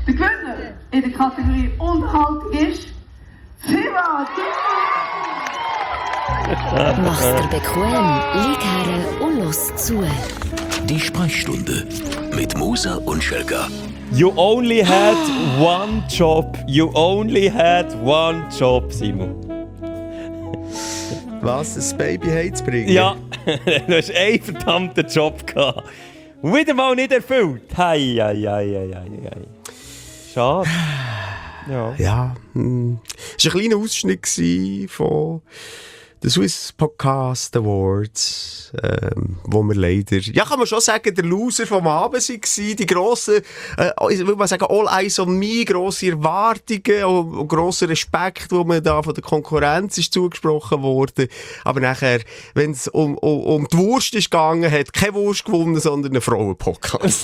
Der Gewinner in der Kategorie Unterhaltung ist Siva. Mach's dir bequem, lieg her und los zu. Die Sprechstunde mit Musa und Schelka. You only had one job. You only had one job, Simon. Was, ein Baby heimzubringen? Ja, du hast einen verdammten Job gehabt. Wieder mal nicht erfüllt. Hei. Schade. Ja. Ja, es war ein kleiner Ausschnitt von den Swiss Podcast Awards, wo wir leider, ja, kann man schon sagen, der Loser vom Abend waren, die grossen, ich würde mal sagen, all eyes on me, grosse Erwartungen und grosser Respekt, wo man da von der Konkurrenz ist zugesprochen wurde. Aber nachher, wenn es um die Wurst ist gegangen, hat keine Wurst gewonnen, sondern ein Frauenpodcast.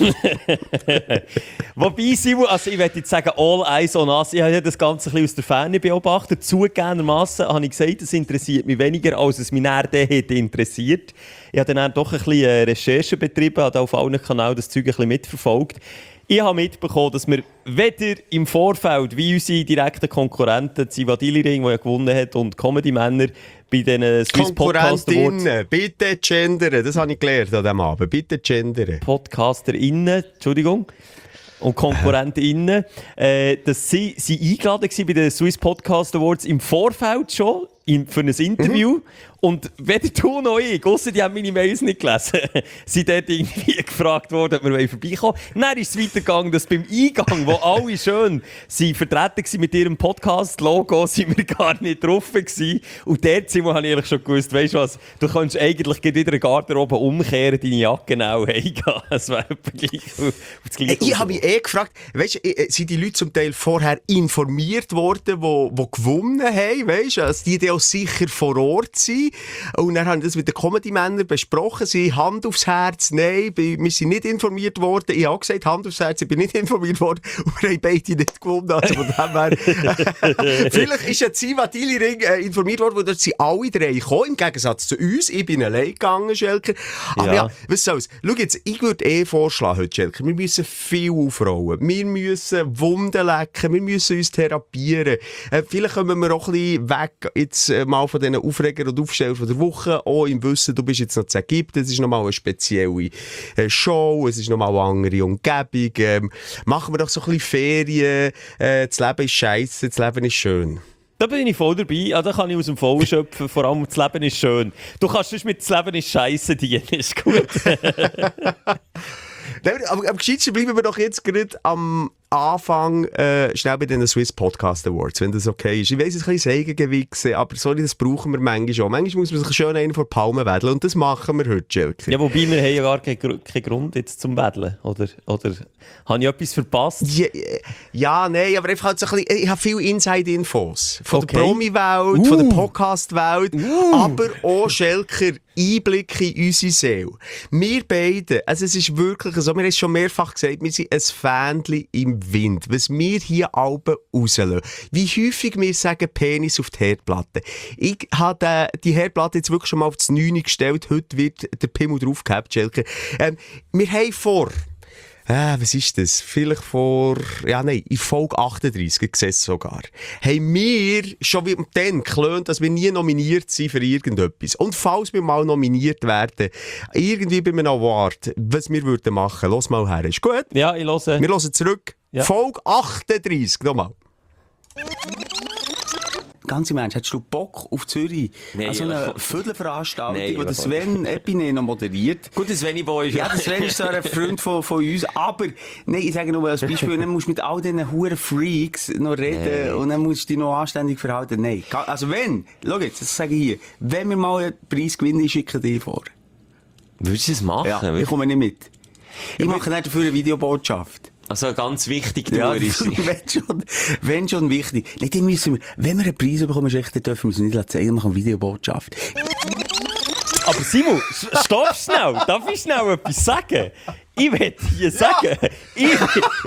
Wobei, Simon, also ich würde jetzt sagen, all eyes on us. Ich habe das Ganze ein bisschen aus der Ferne beobachtet. Zugegebenermassen habe ich gesagt, das interessiert mich weniger, als es mich nachher interessiert. Ich habe dann doch ein bisschen Recherche betrieben, habe auf allen Kanälen das Zeug ein bisschen mitverfolgt. Ich habe mitbekommen, dass wir weder im Vorfeld, wie unsere direkten Konkurrenten, Ziva Diliring, der ja gewonnen hat, und Comedy-Männer bei den Swiss Podcast Awards. Bitte gendern, das habe ich gelernt an diesem Abend. Bitte gendern. PodcasterInnen, Entschuldigung. Und KonkurrentInnen, dass sie eingeladen waren bei den Swiss Podcast Awards im Vorfeld schon für ein Interview. Und weder du noch ich, ausser die haben meine Mails nicht gelesen, sind dort irgendwie gefragt worden, ob wir vorbeikommen wollen. Dann ist es weitergegangen, dass beim Eingang, wo alle schön vertreten waren mit ihrem Podcast-Logo, sind wir gar nicht drauf gewesen. Und dort habe ich eigentlich schon gewusst, weißt du was, du kannst eigentlich in der Garderobe umkehren, deine Jacke genau heimgehen. Das wäre gleich auf das Gleiche. Ich habe mich gefragt, weißt, sind die Leute zum Teil vorher informiert worden, die gewonnen haben, weißt, also die auch sicher vor Ort sind. Und dann haben wir das mit den Comedy-Männern besprochen. Sie Hand aufs Herz, nein, wir sind nicht informiert worden. Ich habe gesagt, Hand aufs Herz, ich bin nicht informiert worden. Und wir haben beide nicht gewonnen. Also von dem her. Vielleicht ist ja Ziva Diliring informiert worden, wo dort sind alle drei gekommen, im Gegensatz zu uns. Ich bin allein gegangen, Schelker. Aber ja, was soll's. Schau jetzt, ich würde vorschlagen heute, Schelker, wir müssen viel aufrollen. Wir müssen Wunden lecken, wir müssen uns therapieren. Vielleicht kommen wir auch ein bisschen weg jetzt mal von diesen Aufregern und Aufstellern von der Woche, auch im Wissen, du bist jetzt noch zu Ägypten, es ist nochmal eine spezielle Show, es ist nochmal eine andere Umgebung. Machen wir doch so ein bisschen Ferien, das Leben ist scheisse, das Leben ist schön. Da bin ich voll dabei, ja, da kann ich aus dem Vollen schöpfen, vor allem das Leben ist schön. Du kannst sonst mit das Leben ist scheisse dienen, ist gut. Aber am gescheitsten bleiben wir doch jetzt gerade am Anfang schnell bei den Swiss Podcast Awards, wenn das okay ist. Ich weiss, es ist ein bisschen Sägengewichse, aber sorry, das brauchen wir manchmal schon. Manchmal muss man sich schön einen vor die Palme wedeln und das machen wir heute, Schelker. Ja, wobei wir haben ja gar keinen Grund jetzt zum Wedeln, oder habe ich etwas verpasst? Ja, nein, aber einfach halt so ein bisschen, ich habe viele Inside-Infos von der Promi-Welt, von der Podcast-Welt, aber auch, Schelker, Einblicke in unsere Seele. Wir beide, also es ist wirklich so, wir haben es schon mehrfach gesagt, wir sind ein Fähnchen im Wind, was wir hier alle rauslassen. Wie häufig wir sagen, Penis auf die Herdplatte. Ich habe die Herdplatte jetzt wirklich schon mal auf das 9 gestellt, heute wird der Pimmel draufgehabt, Schelker. Wir haben was ist das? Vielleicht in Folge 38 gesessen sogar. Haben wir schon wie dann gelernt, dass wir nie nominiert sind für irgendetwas. Und falls wir mal nominiert werden, irgendwie bei einem Award, was wir würden machen, los mal her. Ist gut? Ja, ich höre. Wir hören zurück. Ja. Folge 38, nochmal. Ganz im Ernst, hättest du Bock auf Zürich? Nee, also eine Viertelveranstaltung, die Sven Epine noch moderiert. Gut, der Sven Boy ist ja, der Sven ist so ein Freund von uns. Aber, nein, ich sage nur als Beispiel, dann musst du mit all diesen huren Freaks noch reden und dann musst du dich noch anständig verhalten. Nein. Also schau jetzt, das sage ich hier, wenn wir mal einen Preis gewinnen, ich schicke dir vor. Würdest du das machen? Ja, ich komme nicht mit. Ich mache nicht dafür eine Videobotschaft. Also ganz wichtig, du wenn schon wichtig. Nein, dann müssen wir, wenn wir einen Preis bekommen, dann dürfen wir uns nicht zeigen, wir machen eine Videobotschaft. Aber Simon, stopp schnell, darf ich schnell etwas sagen? Ich will hier sagen, ich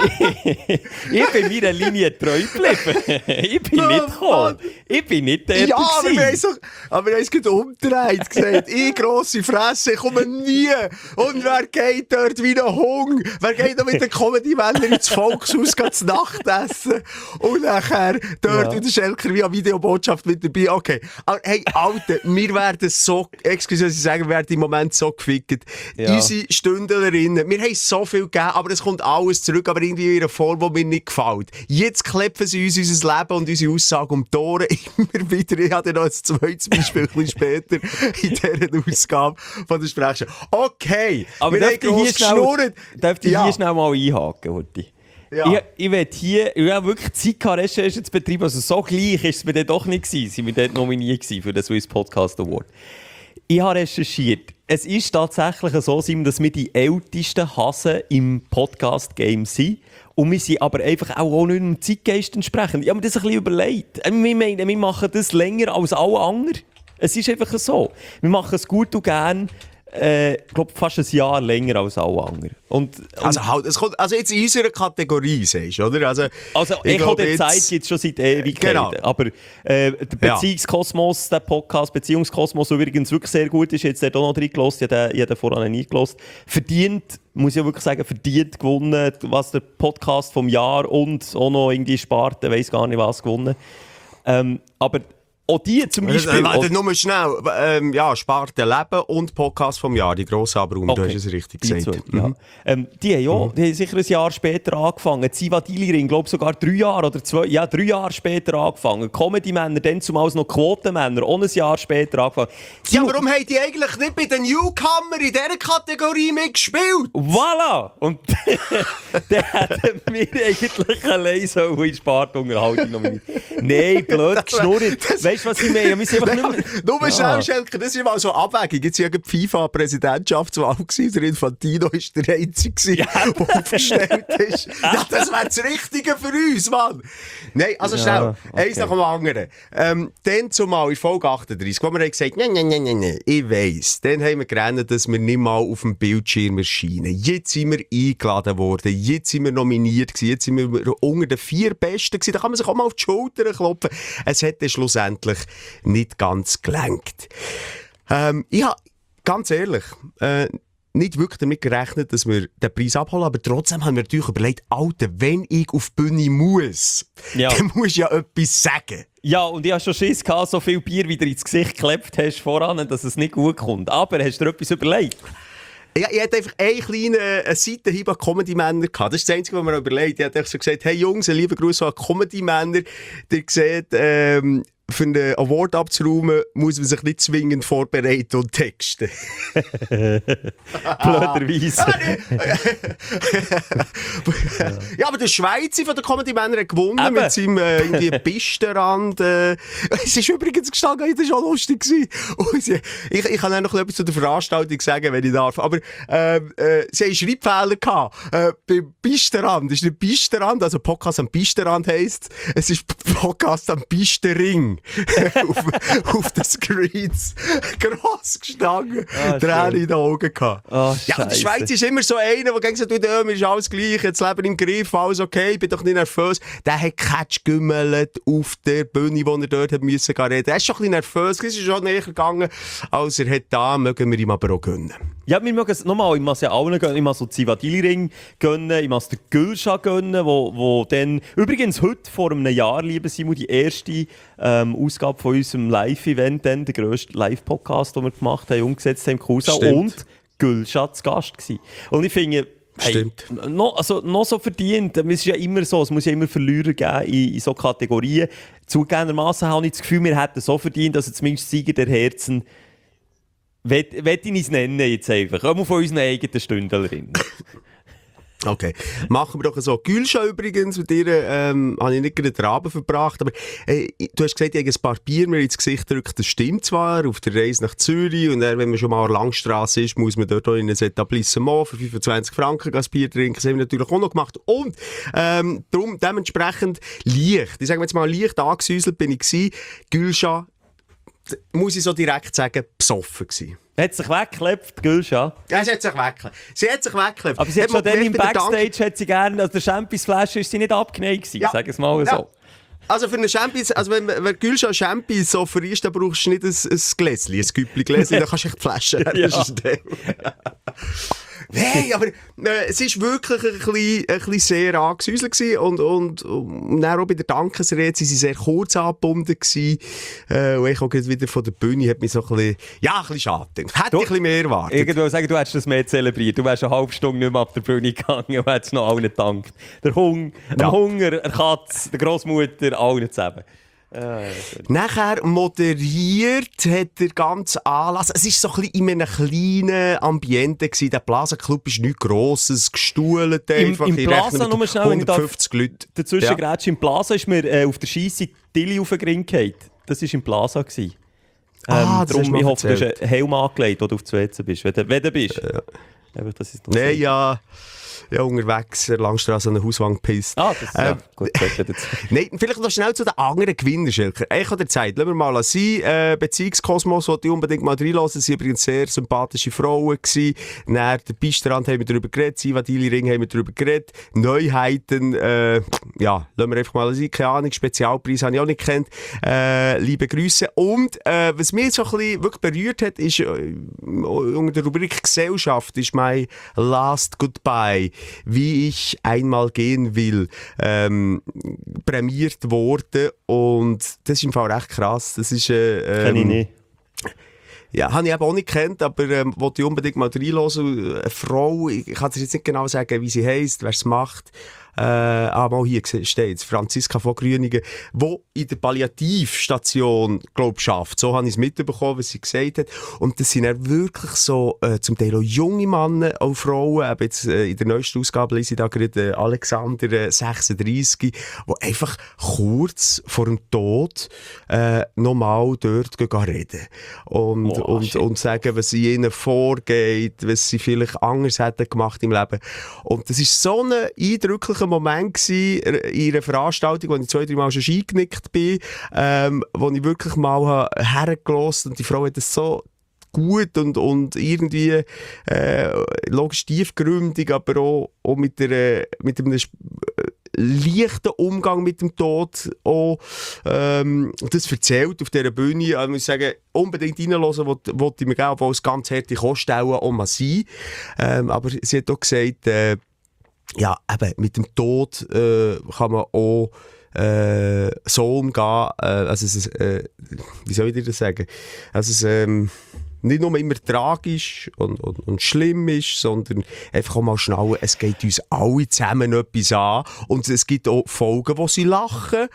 bin meiner Linie treu geblieben. Ich bin nicht gekommen. Ich bin nicht der Ja, aber wir haben es gerade umgedreht gesagt. Ich grosse Fresse, ich komme nie. Und wer geht dort wie ein Hung? Wer geht noch mit den Comedy-Wellen ins Volkshaus zu Nacht essen? Und nachher dort wie der Schelker wie eine Videobotschaft mit dabei. Okay, aber hey, Alter, wir werden so, excuse, was ich sage, wir werden im Moment so gefickt. Ja. Unsere Stündlerinnen, wir haben so viel gegeben, aber es kommt alles zurück, aber irgendwie in einer Form, die mir nicht gefällt. Jetzt klepfen sie uns unser Leben und unsere Aussage um die Ohren immer wieder. Ich hatte noch ein zweites Beispiel ein bisschen später in dieser Ausgabe von der Sprechstunde. Okay, aber wir haben gross geschnurrt. Darf ich hier schnell mal einhaken, Horti? Ja. Ich will hier, ich habe wirklich Zeit gehabt, Recherche zu betreiben, also so gleich ist es mir dann doch nicht gewesen, sind wir dort nominiert gewesen für den Swiss Podcast Award. Ich habe recherchiert. Es ist tatsächlich so, Simon, dass wir die ältesten Hasen im Podcast-Game sind. Und wir sind aber einfach auch nicht dem Zeitgeist entsprechend. Ich habe mir das ein bisschen überlegt. Wir machen das länger als alle anderen. Es ist einfach so. Wir machen es gut und gern. Ich glaube, fast ein Jahr länger als alle anderen. Also jetzt in unserer Kategorie, sagst du, oder? Also Echo der Zeit gibt es schon seit Ewigkeiten. Genau. Aber der Beziehungskosmos, der Podcast Beziehungskosmos, der übrigens wirklich sehr gut ist, jetzt der auch noch reingelassen, ich habe den vorher nie gelassen, verdient, muss ich wirklich sagen, verdient gewonnen, was der Podcast vom Jahr und auch noch irgendwie Sparte, weiss gar nicht was gewonnen. Aber auch die zum Beispiel... nur schnell. Sparte Leben und Podcast vom Jahr, die grosse Abrunde, du hast es richtig gesagt. Die haben sicher ein Jahr später angefangen. Ziva Dili-Ring, glaube ich sogar 3 Jahre oder 2, 3 Jahre später angefangen. Comedy-Männer, dann zumal noch Quotenmänner, auch ein Jahr später angefangen. Ja, warum haben die eigentlich nicht bei den Newcomer in dieser Kategorie mitgespielt? Voilà! Und dann hätten wir eigentlich allein so in Spartunterhaltung nominiert. Nein, blöd geschnurrt. Weißt du, was ich meine? Wir sind einfach nicht mehr... Nur schnell, Schelker, das ist mal so Abwägung. Jetzt war ja die FIFA-Präsidentschaftswahl. Der Infantino war der Einzige, der aufgestellt ist. Ja, das wäre das Richtige für uns, Mann. Nein, also schnell. Eins nach dem anderen. Dann zumal in Folge 38, wo wir haben gesagt, nein, ich weiss. Dann haben wir gerannt, dass wir nicht mal auf dem Bildschirm erscheinen. Jetzt sind wir eingeladen worden. Jetzt sind wir nominiert gewesen. Jetzt sind wir unter den 4 Besten gewesen. Da kann man sich auch mal auf die Schulter klopfen. Es hat dann schlussendlich nicht ganz gelenkt. Ich habe, ganz ehrlich, nicht wirklich damit gerechnet, dass wir den Preis abholen, aber trotzdem haben wir natürlich überlegt, Alter, wenn ich auf die Bühne muss, dann muss ich ja etwas sagen. Ja, und ich hatte schon Schiss gehabt, so viel Bier wieder ins Gesicht geklebt hast voran, dass es nicht gut kommt. Aber hast du dir etwas überlegt? Ja, ich hatte einfach einen kleinen Seitenhieb an Comedy-Männer gehabt. Das ist das Einzige, was mir überlegt. Ich hatte so gesagt, hey Jungs, einen lieben Gruß an Comedy-Männer. Ihr seht, für einen Award abzuräumen, muss man sich nicht zwingend vorbereiten und texten. Blöderweise. Ja, aber der Schweizer von den Comedy-Männern hat gewonnen mit seinem irgendwie Pistenrand. Es ist übrigens gestanden, das war auch lustig. Ich kann auch noch etwas zu der Veranstaltung sagen, wenn ich darf. Aber sie haben Schreibfehler gehabt. Beim Pistenrand ist nicht Pistenrand, also Podcast am Pistenrand heisst, es ist Podcast am Pistenring. auf den Screens. Gross gestanden. Tränen in den Augen gehabt. Ja, und der Schweiz ist immer so einer, der sagt, mir ist alles gleich, jetzt leben im Griff, alles okay, ich bin doch nicht nervös. Der hat getschgümmelt auf der Bühne, wo er dort müssen reden. Er ist schon ein bisschen nervös, es ist schon näher gegangen, als er hat da, mögen wir ihm aber auch gönnen. Ja, wir mögen es nochmal, ich muss ja allen gönnen, ich muss so Zivadili-Ring gönnen, ich muss den Gülschan gönnen, wo dann, übrigens heute vor einem Jahr, lieber Simon, die erste Ausgabe von unserem Live-Event, dann, der grösste Live-Podcast, den wir gemacht haben, umgesetzt haben im Kursa und Gülschan zu Gast gewesen. Und ich finde, noch so verdient, es ist ja immer so, es muss ja immer Verlierer geben in so Kategorien. Zugegebenermassen habe ich das Gefühl, wir hätten so verdient, dass zumindest Sieger der Herzen will ich es nennen jetzt einfach. Auch von unseren eigenen Stündlerinnen. Okay, machen wir doch so. Gülschan übrigens, mit ihr habe ich nicht gerade den Abend verbracht, aber du hast gesagt, ich habe ein paar Bier mir ins Gesicht gedrückt. Das stimmt zwar, auf der Reise nach Zürich und dann, wenn man schon mal an der Langstrasse ist, muss man dort auch in ein Etablissement für 25 Franken ein Bier trinken. Das haben wir natürlich auch noch gemacht. Und dementsprechend leicht, ich sage jetzt mal leicht angesäuselt bin ich gewesen. Gülschan, muss ich so direkt sagen, besoffen gewesen. Hat sich weggeklebt, Gülscha. Ja, sie hat sich weggeklebt. Aber sie hat man schon dann im gemerkt, Backstage hat sie gerne, also der Champions-Flasche ist sie nicht abgeneigt gewesen, Ja. sag es mal so. Ja. Also für eine Champions, also wenn Gülscha Champions so vereist, dann brauchst du nicht ein Gläschen, ein Güppli-Gläschen, dann kannst du echt die Flasche Ja. Nein, aber es war wirklich ein bisschen sehr angesäuselt gewesen und dann auch bei der Dankesrede waren sie sehr kurz angebunden gewesen. Und ich auch wieder von der Bühne hat mich so ein bisschen schade gedacht. Hätte ich ein bisschen mehr erwartet. Irgendwo sagen, du hättest das mehr zelebriert. Du wärst eine halbe Stunde nicht mehr ab der Bühne gegangen und hättest noch allen gedankt. Der Hunger, der Katze, der Grossmutter, allen zusammen. Nachher moderiert hat der ganze Anlass. Es war so ein bisschen in einem kleinen Ambiente gewesen. Der Plaza Club ist nichts Grosses, gestuhlt einfach. Im Ich Plaza, rechne nur mit schnell, wenn ich 150 Leute. Dazwischen Grätsch, im Plaza ist mir auf der Scheisse Tilly auf den Ring gefallen. Das war im Plaza gewesen. Das hast du Darum, mal ich hoffe, du hast erzählt. einen Helm angelegt, wo du auf das WC bist. Wenn du bist. Einfach, dass ich es noch Nein, sehe. ja, unterwegs, der Langstrasse an der Hauswand gepisst. Ah, das ja, gut, dazu. Nein, vielleicht noch schnell zu den anderen Gewinnern, Schelker. Ich habe der Zeit, lassen wir mal sein. Beziehungskosmos wollte ich unbedingt mal reinlassen. Sie waren übrigens sehr sympathische Frauen gewesen. Nach der Pistrand haben wir darüber geredet. Sivadili-Ring haben wir darüber geredet. Neuheiten, lassen wir einfach mal sein. Keine Ahnung, Spezialpreis habe ich auch nicht gekannt. Liebe Grüße. Und was mich so ein bisschen wirklich berührt hat, ist unter der Rubrik Gesellschaft ist mein Last Goodbye, wie ich einmal gehen will, prämiert worden. Und das ist im Fall recht krass. Das ist Kenn ich nicht. ja, habe ich eben auch nicht gekannt, aber wollte ich unbedingt mal reinhören. Eine Frau, ich kann dir jetzt nicht genau sagen, wie sie heisst, wer es macht. Aber hier steht Franziska von Grüningen, die in der Palliativstation, glaube ich, schafft. So habe ich es mitbekommen, was sie gesagt hat. Und das sind dann wirklich so, zum Teil auch junge Männer, auch Frauen. Eben jetzt, in der neuesten Ausgabe lese ich da gerade Alexander, 36, die einfach kurz vor dem Tod nochmal dort reden. Und sagen, was in ihnen vorgeht, was sie vielleicht anders hätten gemacht im Leben. Und das ist so ein eindrücklicher Moment gewesen, in einer Veranstaltung, wo ich 2-3 Mal schon eingenickt bin, wo ich wirklich mal hergelassen und die Frau hat das so gut und irgendwie logisch tiefgründig, aber auch mit einem leichten Umgang mit dem Tod auch, das erzählt auf dieser Bühne. Also, muss ich sagen, unbedingt reinhören, wollte ich mir gerne, obwohl es ganz harte Kosten auch mal sein. Aber sie hat auch gesagt, ja, eben, mit dem Tod kann man auch so umgehen, wie soll ich das sagen? Also es nicht nur immer tragisch und schlimm ist, sondern einfach auch mal schnallen, es geht uns alle zusammen etwas an und es gibt auch Folgen, wo sie lachen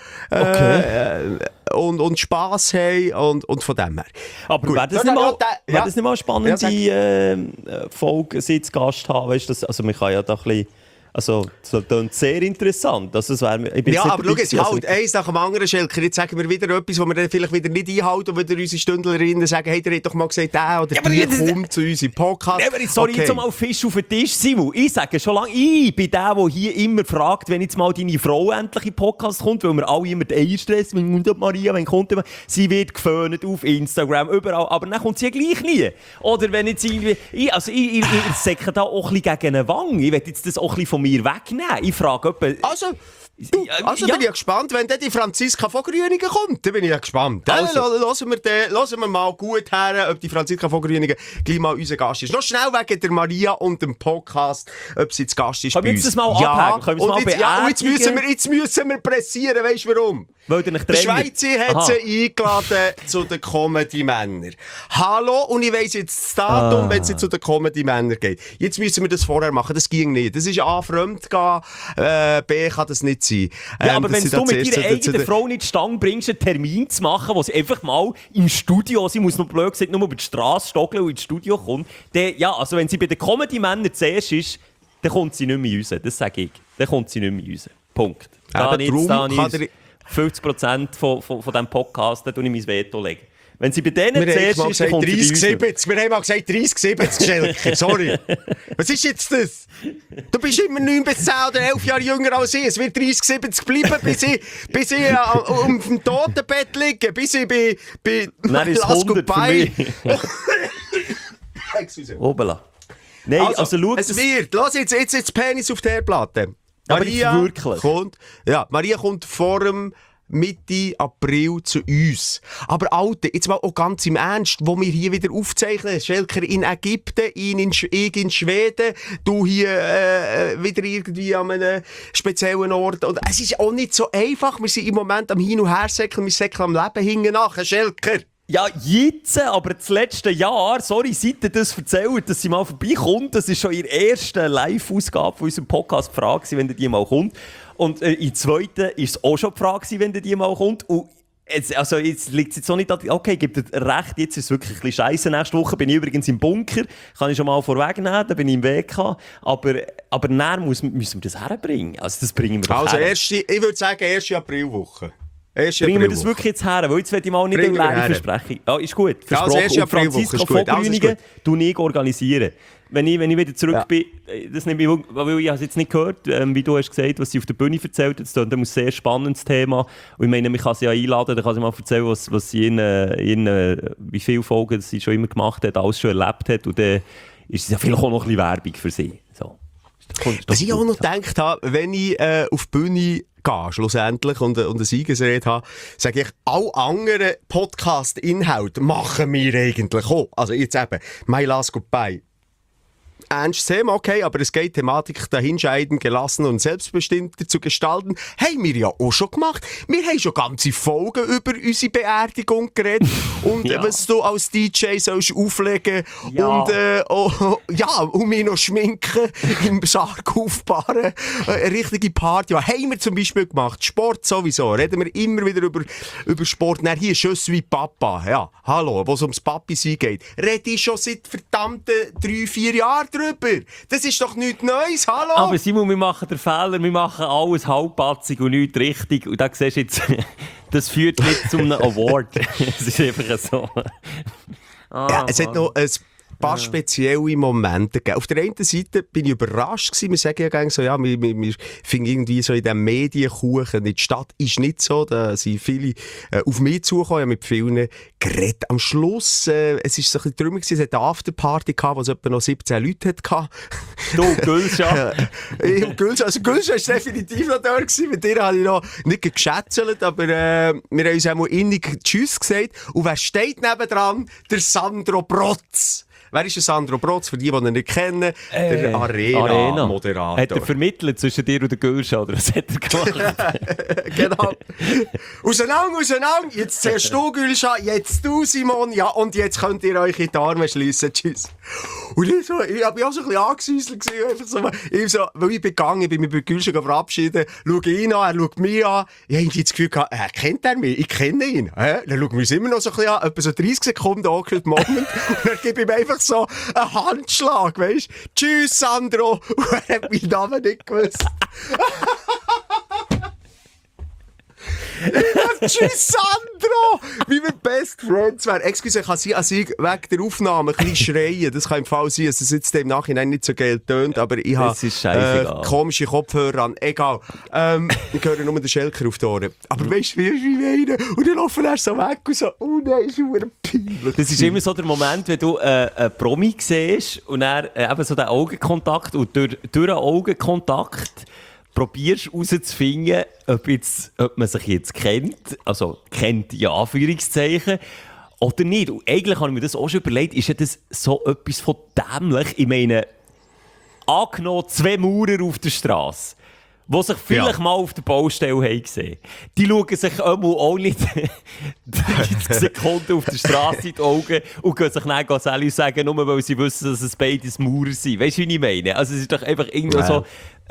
und Spass haben und von dem her. Aber wäre das, nicht mal eine spannende Folge, sie zu Gast haben? Weißt du, also man kann ja da ein bisschen... Also, das klingt sehr interessant. Also, ja, aber schau, es halt eins nach dem anderen, Schelker. Jetzt sagen wir wieder etwas, wo wir dann vielleicht wieder nicht einhalten und wieder unsere Stündlerinnen sagen, hey, der hat doch mal gesagt, der oder die kommt zu uns im Podcast. Ja, aber sorry, okay. Jetzt mal Fisch auf den Tisch, Simon. Ich sage schon lange, ich bin der hier immer fragt, wenn jetzt mal deine Frau endlich in den Podcast kommt, weil wir alle immer den Eierstress, wenn kommt Maria, wenn kommt sie wird geföhnt auf Instagram, überall, aber dann kommt sie ja gleich nie. Oder wenn jetzt irgendwie... Ich säcke da auch ein bisschen gegen eine Wange. Ich will jetzt das auch ein bisschen von mir wegnehmen. Ich frage jemanden... bin ich gespannt, wenn dann die Franziska von Grüningen kommt. Dann bin ich ja gespannt. Also. Hören wir mal gut her, ob die Franziska von Grüningen gleich mal unser Gast ist. Noch schnell wegen der Maria und dem Podcast, ob sie zu Gast ist. Können wir jetzt das mal abhängen? Können wir es mal beerdigen? Jetzt müssen wir pressieren. Weißt du warum? Weil der Schweizer hat sie eingeladen zu den Comedy-Männern. Hallo, und ich weiss jetzt das Datum, wenn sie zu den Comedy-Männern geht. Jetzt müssen wir das vorher machen, das ging nicht. Das ist A, fremd gehen, B, kann das nicht sein. Ja, aber wenn du mit deiner eigenen Frau nicht Stange bringst, einen Termin zu machen, wo sie einfach mal im Studio, sie muss noch blöd gesagt, nur über die Straße stockeln und ins Studio kommt, dann, ja, also wenn sie bei den Comedy-Männern zuerst ist, dann kommt sie nicht mehr raus, das sage ich. Dann kommt sie nicht mehr raus. Punkt. Da 50% von diesem Podcast, da tue ich mein Veto legen. Wenn sie bei denen Wir haben zuerst mal ist, dann gesagt kommt sie bei uns. 30-70. Wir haben mal gesagt 30-70, Schelker. Sorry. Was ist jetzt das? Du bist immer 9 bis 10 oder 11 Jahre jünger als ich. Es wird 30-70 bleiben, bis ich auf dem Totenbett liege. Bis ich bei Dann ist es Lass 100 für Goodbye. mich. Excuse. Obela. Nein, also schau, es wird. Lass jetzt Penis auf der Platte. Aber jetzt wirklich. Maria kommt vor dem Mitte April zu uns. Aber Alter, jetzt mal auch ganz im Ernst, wo wir hier wieder aufzeichnen. Schelker in Ägypten, ich in Schweden, du hier wieder irgendwie an einem speziellen Ort. Und es ist auch nicht so einfach. Wir sind im Moment am Hin- und Hersäckeln, wir säckeln am Leben hinten nach, Schelker. Ja, jetzt, aber das letzte Jahr, sorry, seit ihr das erzählt, dass sie mal vorbeikommt, das war schon ihre erste Live-Ausgabe von unserem Podcast die Frage, wenn die mal kommt. Und in der zweiten war es auch schon die Frage, wenn die mal kommt. Und jetzt liegt es jetzt auch nicht an, okay, gibt es recht, jetzt ist es wirklich ein bisschen scheisse. Nächste Woche bin ich übrigens im Bunker, kann ich schon mal vorwegnehmen, da bin ich im WK. Aber dann müssen wir das herbringen. Also das bringen wir doch her. Ich würde sagen, 1. Aprilwoche. Bringen wir das wirklich jetzt her? Weil jetzt will ich mal nicht eine leere Versprechung. Ja, ist gut. Also, Versprochen. Und Franziska von Grüningen organisieren. Wenn ich wieder zurück bin, das nehme ich, weil ich es jetzt nicht gehört, wie du hast gesagt, was sie auf der Bühne erzählt hat. Das ist ein sehr spannendes Thema. Und ich meine, man kann sie ja einladen, dann kann sie mal erzählen, was sie wie viele Folgen sie schon immer gemacht hat, alles schon erlebt hat. Und dann ist es ja vielleicht auch noch ein bisschen Werbung für sie. So. Was ich auch noch gedacht habe, wenn ich auf die Bühne gehe, schlussendlich, und eine Siegesrede habe, sage ich, alle anderen Podcast-Inhalte machen wir eigentlich auch. Also jetzt eben, My Last Goodbye. Ernstes Thema, okay, aber es geht Thematik dahinscheiden, gelassen und selbstbestimmter zu gestalten. Haben wir ja auch schon gemacht. Wir haben schon ganze Folgen über unsere Beerdigung geredet und was du als DJ sollst auflegen und mich noch schminken, im Sarg aufbauen, eine richtige Party. Ja, haben wir zum Beispiel gemacht. Sport sowieso. Reden wir immer wieder über Sport. Dann hier Je suis Papa. Ja, hallo, wo es ums Papi-Sein geht. Rede ich schon seit verdammten 3-4 Jahren drüber. Das ist doch nichts Neues, hallo? Aber Simon, wir machen den Fehler, wir machen alles halbpatzig und nichts richtig. Und da siehst du jetzt, das führt nicht zu einem Award. Es ist einfach so. Ja, es hat noch ein paar spezielle Momente gegeben. Auf der einen Seite bin ich überrascht gewesen. Wir sagen ja gerne so, ja, wir finden irgendwie so in diesem Medienkuchen, die Stadt ist nicht so, da sind viele auf mich zugekommen, ja, mit vielen geredet. Am Schluss, es ist so ein bisschen drüber gewesen, es hat eine Afterparty gehabt, wo es etwa noch 17 Leute hatte. Du, Gülscha. Gülscha war definitiv noch da gewesen. Mit dir habe ich noch nicht geschätzelt, aber wir haben uns einmal innig Tschüss gesagt. Und wer steht nebendran? Der Sandro Brotz. Wer ist der Sandro Brotz? Für die ihn nicht kennen, der Arena-Moderator. Hat er vermittelt zwischen dir und der Gülscha, oder was hat er gemacht? Genau. Auseinander. Jetzt zuerst du, Gülscha, jetzt du, Simon. Ja, und jetzt könnt ihr euch in die Arme schliessen. Tschüss. Und ich habe auch so ein bisschen angesäuselt gewesen. Weil ich bin mich bei Gülscha verabschieden, schaue ihn an, er schaut mich an. Ich habe das Gefühl gehabt, kennt er mich? Ich kenne ihn. Dann schauen wir uns immer noch so ein bisschen an, etwa so 30 Sekunden awkward Moment. Und dann gebe ich ihm einfach so einen Handschlag, weisst? Tschüss, Sandro. Und er hat meinen Namen nicht gewusst. Tschüss, Sandro! Wie wir Best Friends wären. Excuse, kann sie wegen der Aufnahme ein bisschen schreien. Das kann im Fall sein, dass es jetzt im Nachhinein nicht so geil tönt, aber ich habe komische Kopfhörer an. Egal. Ich höre nur den Schelker auf die Ohren. Aber weißt du, wie ich meine? Und dann laufen er so weg und so, oh nein, ist schon peinlich. Das ist immer so der Moment, wenn du einen Promi siehst und dann eben so den Augenkontakt und durch den Augenkontakt probierst herauszufinden, ob man sich jetzt kennt, also kennt in Anführungszeichen, oder nicht. Und eigentlich habe ich mir das auch schon überlegt, ist ja das so etwas von dämlich? Ich meine, angenommen 2 Maurer auf der Straße, die sich vielleicht mal auf der Baustelle haben gesehen. Die schauen sich auch nicht 30 Sekunden auf der Straße in die Augen und gehen sich dann Salut sagen, nur weil sie wissen, dass es beides Maurer sind. Weißt du, wie ich meine? Also es ist doch einfach irgendwie so...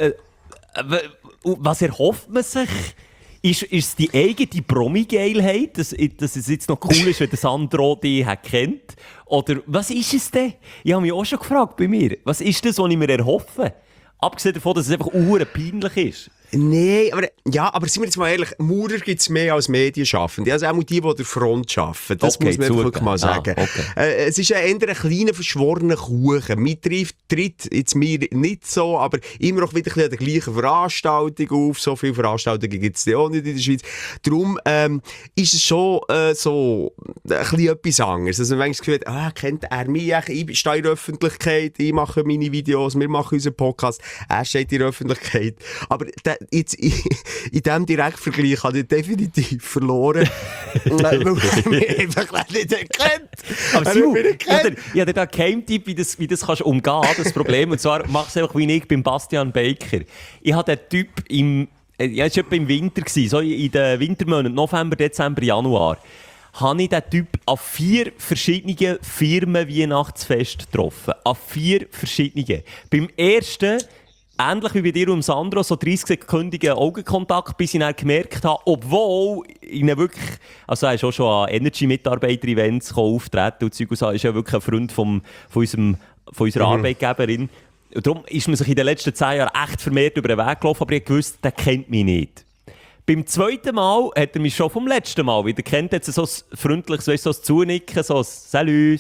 was erhofft man sich? Ist es die eigene Promi-Geilheit, dass es jetzt noch cool ist, wenn der Sandro dich kennt? Oder was ist es denn? Ich habe mich auch schon gefragt bei mir. Was ist das, was ich mir erhoffe? Abgesehen davon, dass es einfach peinlich ist. Nein, aber Ja, aber sind wir jetzt mal ehrlich, Maurer gibt es mehr als Medienschaffende. Also auch die der Front arbeiten. Das Okay, muss man zugeben. wirklich mal sagen. Okay. Es ist eher ein kleiner, verschworener Kuchen. Mir tritt jetzt mir nicht so, aber immer auch wieder ein bisschen an der gleichen Veranstaltung auf. So viele Veranstaltungen gibt es ja auch nicht in der Schweiz. Darum ist es schon so ein bisschen etwas anderes. Also wenn man das Gefühl hat, kennt er mich? Ich stehe in der Öffentlichkeit, ich mache meine Videos, wir machen unseren Podcast, er steht in der Öffentlichkeit. Aber jetzt... In diesem Direktvergleich habe ich definitiv verloren. Weil er mich einfach nicht erkennt. Aber Simon, ich habe dir da einen Geheimtipp, wie das kannst umgehen, das Problem. Und zwar mach es einfach wie ich beim Bastian Baker. Ich hatte den Typ es war etwa im Winter, so in den Wintermonaten, November, Dezember, Januar, habe ich den Typ an 4 verschiedenen Firmen-Weihnachtsfest getroffen. An 4 verschiedenen. Beim ersten... Ähnlich wie bei dir und Sandro, so 30-sekündigen Augenkontakt, bis ich dann gemerkt habe, obwohl ich wirklich, also er ist auch schon an Energy-Mitarbeiter-Events auftreten und Zeug und so, ist ja wirklich ein Freund von unserer Arbeitgeberin. Und darum ist man sich in den letzten 10 Jahren echt vermehrt über den Weg gelaufen, aber ich wusste, der kennt mich nicht. Beim zweiten Mal hat er mich schon vom letzten Mal wieder kennt, hat so ein freundliches, weißt, so ein Zunicken, so ein Salut,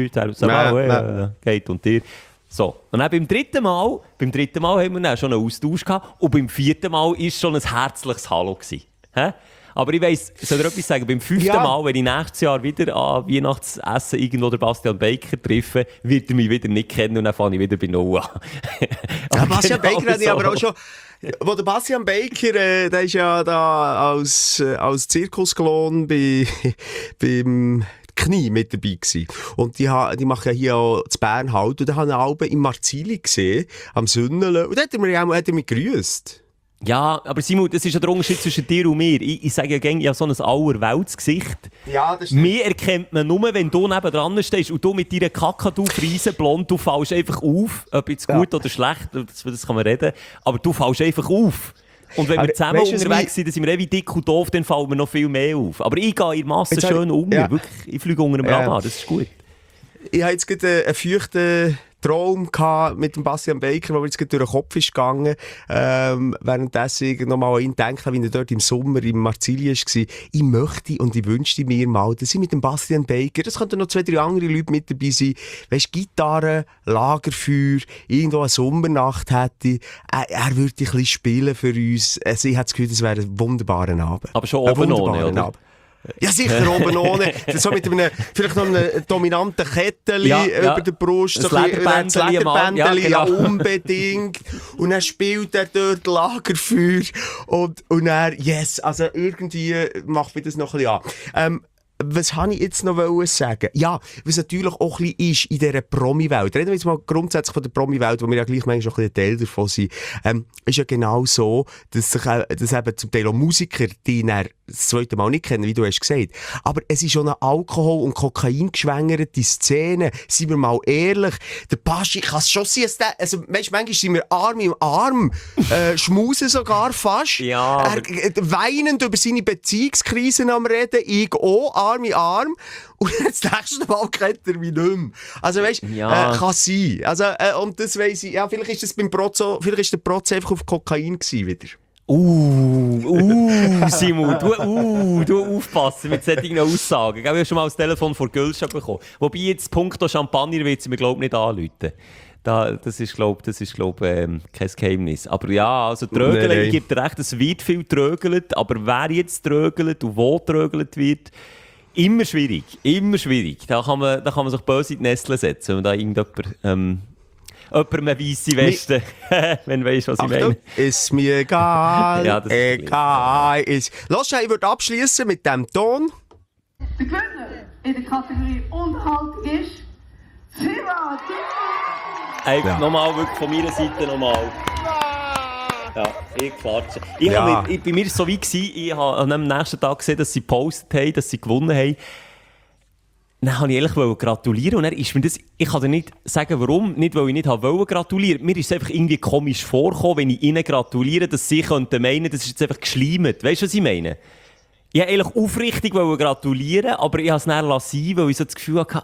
geht und dir. So, und dann beim dritten Mal haben wir dann schon einen Austausch gehabt und beim 4. Mal war es schon ein herzliches Hallo gewesen. Aber ich weiss, soll ich etwas sagen, beim 5. Mal, wenn ich nächstes Jahr wieder an Weihnachtsessen irgendwo der Bastian Baker treffe, wird er mich wieder nicht kennen und dann fange ich wieder bei Null an. Bastian Baker hatte ich aber auch schon... Wo der Bastian Baker, der ist ja da als Zirkusklon beim Knie mit dabei gewesen. Und die machen ja hier auch zu Bern halt. Und da habe ich Alben im Marzili gesehen, am Sünnele. Und da hat er mich gegrüßt. Ja, aber Simon, das ist ja der Unterschied zwischen dir und mir. Ich sage ja gerne, ich habe so ein Allerweltsgesicht. Ja, das stimmt. Mir erkennt man nur, wenn du nebendran stehst und du mit deiner Kakadu-Friese blond, du fällst einfach auf. Ob jetzt gut oder schlecht, das kann man reden. Aber du fällst einfach auf. Und wenn wir zusammen unterwegs sind, dann sind wir wie dick und doof, dann fallen wir noch viel mehr auf. Aber ich gehe in der Masse schön unter. Ja. Wirklich, ich fliege unter dem Radar, das ist gut. Ich habe jetzt gerade einen feuchten Traum mit dem Bastian Baker, der mir jetzt durch den Kopf ist gegangen. Währenddessen ich noch mal an ihn denke, wie er dort im Sommer im Marzili war. Ich möchte und ich wünschte mir mal, dass ich mit dem Bastian Baker, das könnten noch 2, 3 andere Leute mit dabei sein, weisst, Gitarre, Lagerfeuer, irgendwo eine Sommernacht hätte. Er würde ein bisschen spielen für uns. Also ich habe das Gefühl, das wäre ein wunderbarer Abend. Aber schon oben ohne, oder? Ja, sicher oben ohne. So mit vielleicht noch einem dominanten Kettchen über der Brust. Ein so Lederbändchen, ja, unbedingt. Und dann spielt er dort Lagerfeuer. Und er, yes, also irgendwie macht mir das noch ein bisschen an. Was wollte ich jetzt noch sagen? Ja, was natürlich auch ein bisschen ist in dieser Promi-Welt. Reden wir jetzt mal grundsätzlich von der Promi-Welt, wo wir ja gleich manchmal auch ein Teil davon sind. Ist ja genau so, dass eben zum Teil auch Musiker, die ihn das zweite Mal nicht kennen, wie du hast gesagt. Aber es ist schon eine Alkohol- und Kokain-geschwängerte Szene. Seien wir mal ehrlich. Der Paschi kann es schon sein, also, weißt, manchmal sind wir Arm im Arm, schmusen sogar fast. Ja, weinend über seine Beziehungskrisen am Reden, ich auch, Arm in Arm. Und das nächste Mal kennt er mich nicht mehr. Also weißt, kann sein. Also, und das weiss ich, ja, vielleicht ist das beim Prozzo, vielleicht ist der Prozzo einfach auf Kokain gewesen wieder. Simon, du aufpassen mit solchen Aussagen. Ich habe schon mal das Telefon vor Gülscha bekommen. Wobei jetzt punkto Champagner wird sie mir, glaube ich, nicht anrufen. Das ist, glaube ich, kein Geheimnis. Aber ja, also Trögeln, ich gebe dir recht, es wird viel trögelt, aber wer jetzt trögelt und wo trögelt wird, immer schwierig. Da kann man sich böse in die Nestle setzen, wenn da irgendjemand... Jemand eine weisse Weste, wenn du weißt, was ich meine. Ist mir egal, ja, das egal. Lass ich würde abschließen mit diesem Ton. Der Gewinner in der Kategorie Unterhaltung ist Siva. Hey, nochmal, wirklich von meiner Seite nochmal. Ja, ich quatsche. Bei mir war es so wie, ich habe am nächsten Tag gesehen, dass sie gepostet haben, dass sie gewonnen haben. Dann wollte ich ehrlich gratulieren und dann ist mir das, ich kann dir nicht sagen, warum, nicht weil ich nicht wollte gratulieren. Mir ist es einfach irgendwie komisch vorgekommen, wenn ich ihnen gratuliere, dass sie könnten meinen, das ist jetzt einfach geschleimt. Weißt du, was ich meine? Ich wollte eigentlich aufrichtig gratulieren, aber ich habe es dann lassen, weil ich so das Gefühl hatte,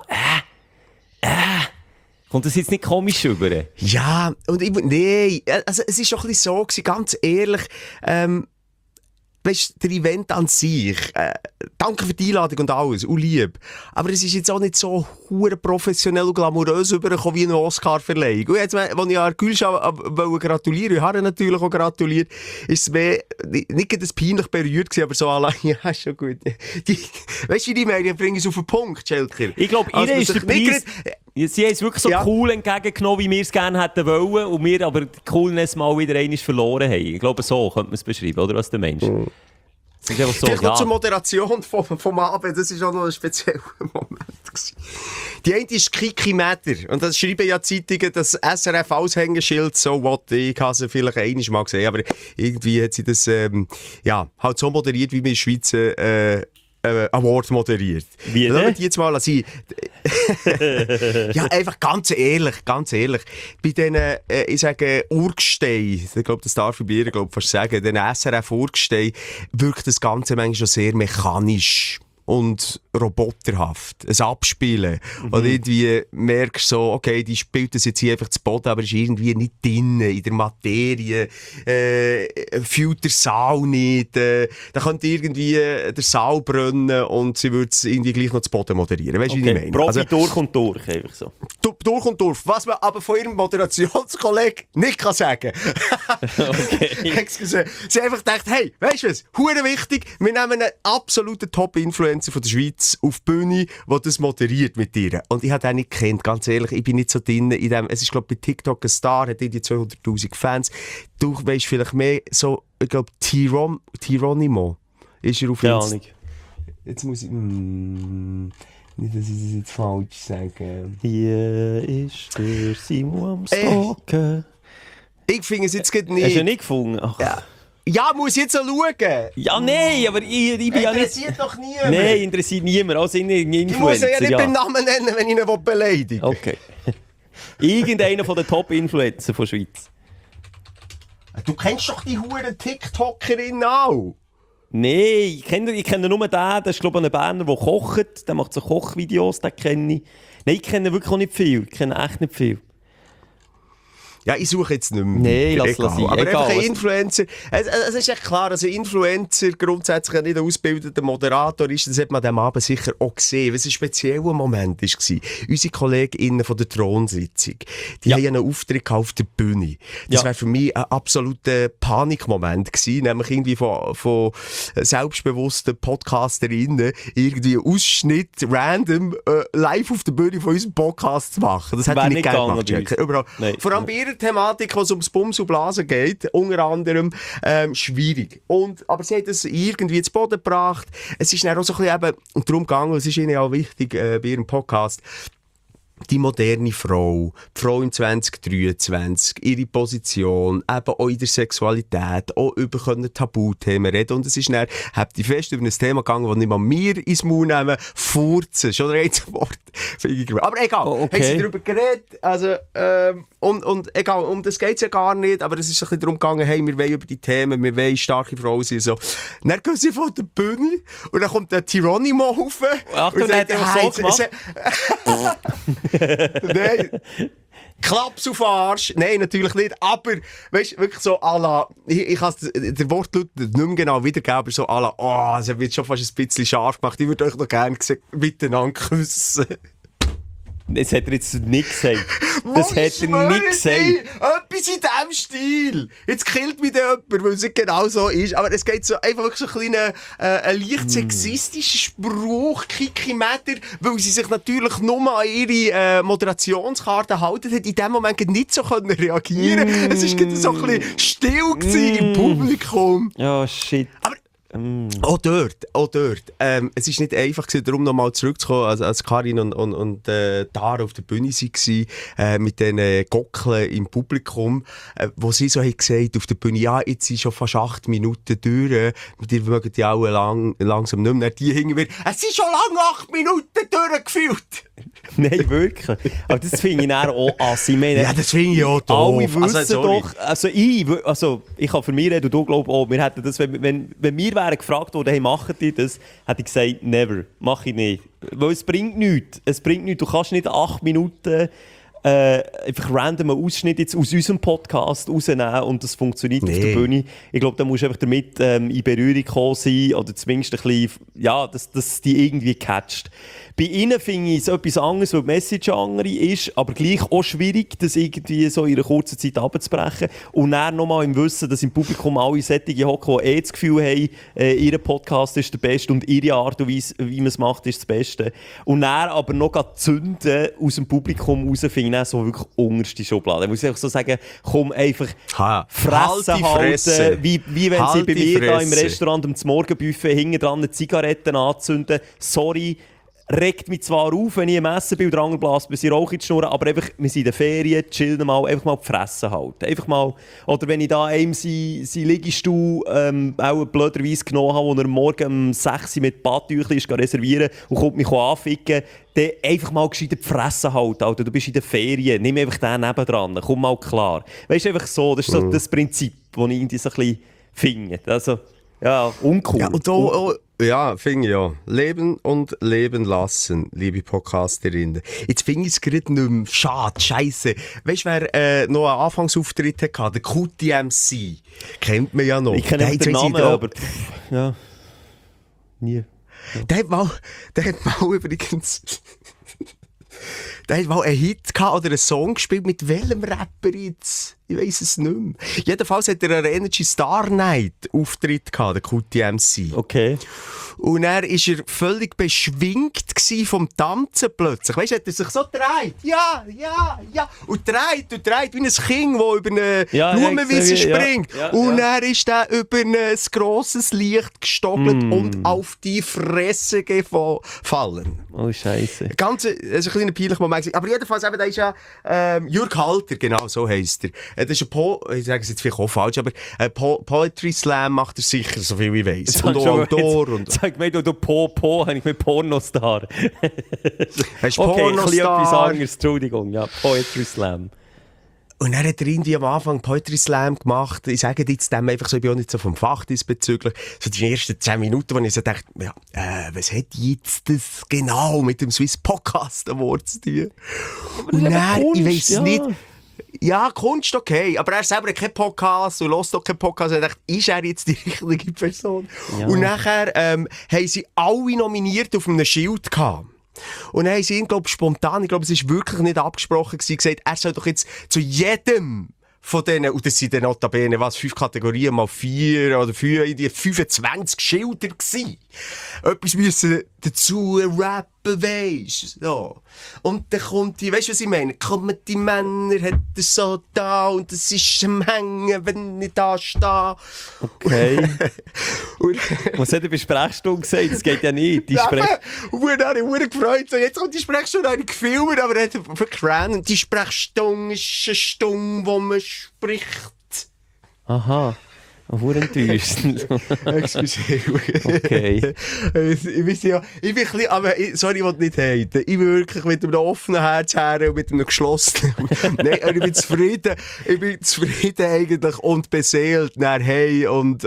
kommt das jetzt nicht komisch rüber? Ja, und nein, also es war doch ein bisschen so gewesen, ganz ehrlich, weißt, der Event an sich, danke für die Einladung und alles, und lieb. Aber es ist jetzt auch nicht so hure professionell und glamourös übergekommen wie eine Oscar-Verleihung. Und jetzt, als ich an Gülscha gratulieren, ich habe natürlich auch gratuliert, ist es mehr, nicht gerade peinlich berührt gewesen, aber so allein, ja, schon gut. Weißt du, wie ich meine? Ich bringe es auf den Punkt, Schelker. Ich glaube, ihr ist der Preis... Sie haben es wirklich so cool entgegengenommen, wie wir es gerne hätten wollen, und wir aber die Coolness mal wieder einmal verloren haben. Ich glaube, so könnte man es beschreiben, oder was du meinst? Es ist einfach so, Vielleicht noch zur Moderation vom Abend, das war auch noch ein spezieller Moment gewesen. Die eine ist Kiki Mäder, und das schreiben ja Zeitungen, das SRF-Aushängeschild, so what, ich habe sie vielleicht einmal mal gesehen, aber irgendwie hat sie das halt so moderiert, wie wir in der Schweiz Award moderiert. Wie denn? Die jetzt mal sein. Ja, einfach ganz ehrlich. Bei diesen, ich sage, Urgestein, ich glaube, das darf ich bei ihr fast sagen, den SRF-Urgestein wirkt das Ganze manchmal schon sehr mechanisch und roboterhaft. Ein Abspielen. Und irgendwie merkst du so, okay, die spielt das jetzt hier einfach zu Boden, aber ist irgendwie nicht drin, in der Materie, fühlt der Saal nicht, da könnte irgendwie der Saal brennen und sie würde es irgendwie gleich noch zu Boden moderieren. Weißt du, wie ich meine? Profi durch und durch, einfach so. Durch und durch. Was man aber von ihrem Moderationskollegen nicht kann sagen. Okay. Excuse. Sie haben einfach gedacht, hey, weißt du was? Hure wichtig, wir nehmen einen absoluten Top-Influencer von der Schweiz auf die Bühne, der das moderiert mit dir. Und ich habe den nicht gekannt, ganz ehrlich, ich bin nicht so drin in dem, es ist glaube ich bei TikTok ein Star, hat irgendwie 200'000 Fans. Du weißt vielleicht mehr so, ich glaube Tironimo ist er auf Keine Ahnung. Jetzt muss ich, nicht, dass ich das jetzt falsch sage. Hier ist der Simon am Stalken. Ich finde es jetzt gerade nicht. Hast du ihn nicht gefunden? Ach. Ja, muss ich jetzt auch schauen. Ja, nein, aber ich bin ja nicht... Interessiert doch niemand. Nein, interessiert niemand. Also irgendein Ich muss ihn Influencer, ja nicht beim Namen nennen, wenn ich ihn beleidigen will. Okay. Irgendeiner von den Top-Influencer von der Schweiz. Du kennst doch die huren TikTokerin auch. Nein, ich kenne nur den, das ist glaube ich ein Berner, der kocht, der macht so Kochvideos, den kenne ich. Nein, ich kenne wirklich auch nicht viel, ich kenne echt nicht viel. Ja, ich suche jetzt nicht mehr. Nein, lass sein. Aber Egal, einfach ein Influencer. Es ist echt klar, also ein Influencer grundsätzlich nicht ein ausgebildeter Moderator ist. Das hat man dem Abend sicher auch gesehen. Was ein spezieller Moment war. Unsere KollegInnen von der Thronsitzung, die haben einen Auftritt auf der Bühne. Das wäre für mich ein absoluter Panikmoment gewesen. Nämlich irgendwie von selbstbewussten PodcasterInnen irgendwie einen Ausschnitt random live auf der Bühne von unserem Podcast zu machen. Das hätte ich nicht gerne gemacht. Überall. Vor allem bei ihrer Thematik, was ums Bums und Blasen geht, unter anderem, schwierig. Aber sie hat das irgendwie zu Boden gebracht. Es ist dann auch so ein bisschen eben darum gegangen, es ist ihnen auch wichtig bei ihrem Podcast, die moderne Frau, die Frau im 2023, ihre Position, eben auch in der Sexualität, auch über Tabuthemen reden. Und es ist dann, habt ihr fest über ein Thema gegangen, das nicht mal mir ins Maul nehmen, furzen, schon ein Wort. Aber egal, haben sie darüber geredet, also, und egal, um das geht es ja gar nicht, aber es ist ein bisschen darum gegangen, hey, wir wollen über die Themen, wir wollen starke Frauen sein, so. Dann gehen sie von der Bühne, und dann kommt der Tironimo rauf. Achtung, der hat er so gemacht. Nein. Klaps auf den Arsch. Nein, natürlich nicht. Aber, weißt du, wirklich so à la, ich kann den Wortlaut nicht mehr genau wiedergeben, aber so à la, oh, es wird schon fast ein bisschen scharf gemacht. Ich würde euch noch gerne miteinander küssen. Das hat er jetzt nicht gesagt. Das hat er nicht gesagt. Etwas in diesem Stil. Jetzt killt mich da jemand, weil es nicht genau so ist. Aber es geht so einfach wirklich so ein ein leicht sexistischer Spruch, Kiki Mäder, weil sie sich natürlich nur an ihre Moderationskarte halten, hat in dem Moment nicht so reagieren können. Es war so ein bisschen still im Publikum. Ja, shit. Aber auch dort. Es ist nicht einfach gewesen, darum nochmal zurückzukommen, als Karin und Tara auf der Bühne waren, mit den Gockeln im Publikum, wo sie so haben gesagt auf der Bühne, ja, jetzt sind schon fast 8 Minuten durch, die mögen ja auch langsam nicht mehr, die hingen wieder, es sind schon lange 8 Minuten durchgefühlt. Nein, wirklich. Aber das finde ich dann auch assi. Ja, das finde ich auch doof. Alle wissen doch, ich kann für mich reden, und du glaubst auch, wir hätten das, wenn wir wären gefragt worden, hey, machen die das, hätte ich gesagt, never, mach ich nicht. Weil es bringt nichts. Du kannst nicht 8 Minuten einfach random einen Ausschnitt jetzt aus unserem Podcast rausnehmen und das funktioniert auf der Bühne. Ich glaube, da musst du einfach damit in Berührung kommen sein oder zumindest ein bisschen, ja, dass die irgendwie catcht. Bei ihnen finde ich es etwas anderes, weil die Message eine andere ist, aber gleich auch schwierig, das irgendwie so in einer kurzen Zeit abzubrechen. Und dann nochmal im Wissen, dass im Publikum alle solche hocken, die das Gefühl haben, ihr Podcast ist der beste und ihre Art und Weise, wie man es macht, ist das Beste. Und dann aber noch zünden aus dem Publikum raus, finde ich so wirklich unterste Schublade. Da muss ich auch so sagen, komm einfach Fresse halten, wie wenn sie bei mir da im Restaurant am Morgenbuffet hinten dran eine Zigaretten anzünden. Sorry. Regt mich zwar auf, wenn ich im Essen bin und der andere bläst bis ich Rauch in die Schnur, aber einfach, wir sind in den Ferien, chillen mal, einfach mal die Fresse halten. Einfach mal, oder wenn ich da einem seinen Liegestuhl auch blöderweise genommen habe, wo er morgen um 6 Uhr mit Badtüchli ist reservieren und kommt mich anficken, dann einfach mal gescheit die Fresse halten, Alter. Du bist in den Ferien, nimm einfach den nebendran, komm mal klar. Weißt du, einfach so, das ist so das Prinzip, das ich irgendwie so ein bisschen finde. Also, ja, uncool. Ja, und ja, finde ich ja. Leben und leben lassen, liebe Podcasterinnen. Jetzt finde ich es gerade nicht mehr. Schade, scheisse. Weißt du, wer noch einen Anfangsauftritt hatte? Der QTMC. Kennt man ja noch. Ich kenne den Namen, aber ja, nie. Ja. Der hat mal übrigens... Der hat mal einen Hit gehabt oder einen Song gespielt. Mit welchem Rapper jetzt? Ich weiss es nicht mehr. Jedenfalls hat er einen Energy Star Night Auftritt gehabt, der QTMC. Okay. Und er war völlig beschwingt vom Tanzen plötzlich. Weißt du, hat er sich so gedreht. Ja. Und dreht wie ein Kind, das über eine Blumenwiese springt. Ja. Und er ist dann über ein grosses Licht gestoppelt und auf die Fresse gefallen. Oh, Scheiße. Das ist ein kleiner peinlicher Moment. Aber jedenfalls, da ist ja Jürg Halter, genau, so heisst er. Das ist ich sage es jetzt vielleicht auch falsch, aber Poetry Slam macht er sicher, so viel ich weiss. Und auch Autor. Sag mir, du Po, habe ich mit Pornostar. Hast okay, Pornostar? Etwas anderes, Entschuldigung. Ja, Poetry Slam. Und dann hat er irgendwie am Anfang Poetry Slam gemacht. Ich sage jetzt dem einfach so, ich bin auch nicht so vom Fach diesbezüglich. So die ersten 10 Minuten, wo ich so dachte, ja, was hat jetzt das genau mit dem Swiss Podcast Award zu tun? Und dann, ich weiss nicht... Ja, Kunst okay, aber er selber hat keinen Podcast und hört auch keinen Podcast. Und ich dachte, ist er jetzt die richtige Person? Ja. Und nachher haben sie alle nominiert auf einem Schild gehabt. Und dann haben sie ihn, glaube ich, spontan, ich glaube, es war wirklich nicht abgesprochen, gesagt, er soll doch jetzt zu jedem von denen, und das sind dann notabene, 5 Kategorien mal 4 oder 25 Schilder gewesen. Etwas müssen dazu rappen, weisst du, so. Und dann kommt die, weisst du, was ich meine? Kommen die Männer, hat er so da, und das ist am Hängen, wenn ich da stehe. Okay. Was hat er bei Sprechstunde gesagt? Das geht ja nicht. Die und dann habe ich mich gefreut, so, jetzt kommt die Sprechstunde, habe ich gefilmt, aber er hat wirklich random. Die Sprechstunde ist eine Stunde, wo man spricht. Aha. Wo enttäuscht. Excuse. Okay. Ich weiß ja, ich bin ein bisschen, aber sorry, ich will nicht haten. Ich bin wirklich mit einem offenen Herz her und mit einem geschlossenen. Nein, ich bin zufrieden. Ich bin zufrieden eigentlich und beseelt nach hey und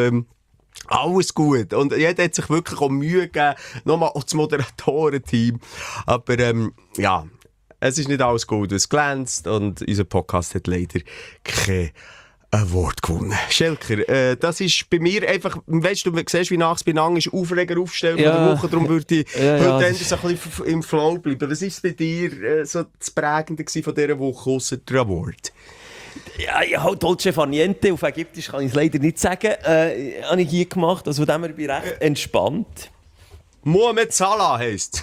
alles gut. Und jeder hat sich wirklich auch Mühe gegeben. Nochmal auch das Moderatorenteam. Aber ja, es ist nicht alles gut, es glänzt und unser Podcast hat leider kein Award gewonnen. Schelker, das ist bei mir einfach, weißt du siehst, wie nachts bei Nang ist Aufreger aufstellen von der Woche, darum würde ich heute so ein bisschen im Flow bleiben. Was war bei dir so das Prägende von dieser Woche, ausser der Award? Ja, halt Dolce Far Niente, auf Ägyptisch kann ich es leider nicht sagen, habe ich hier gemacht, also von dem her bin ich recht entspannt. Mohamed Salah heisst.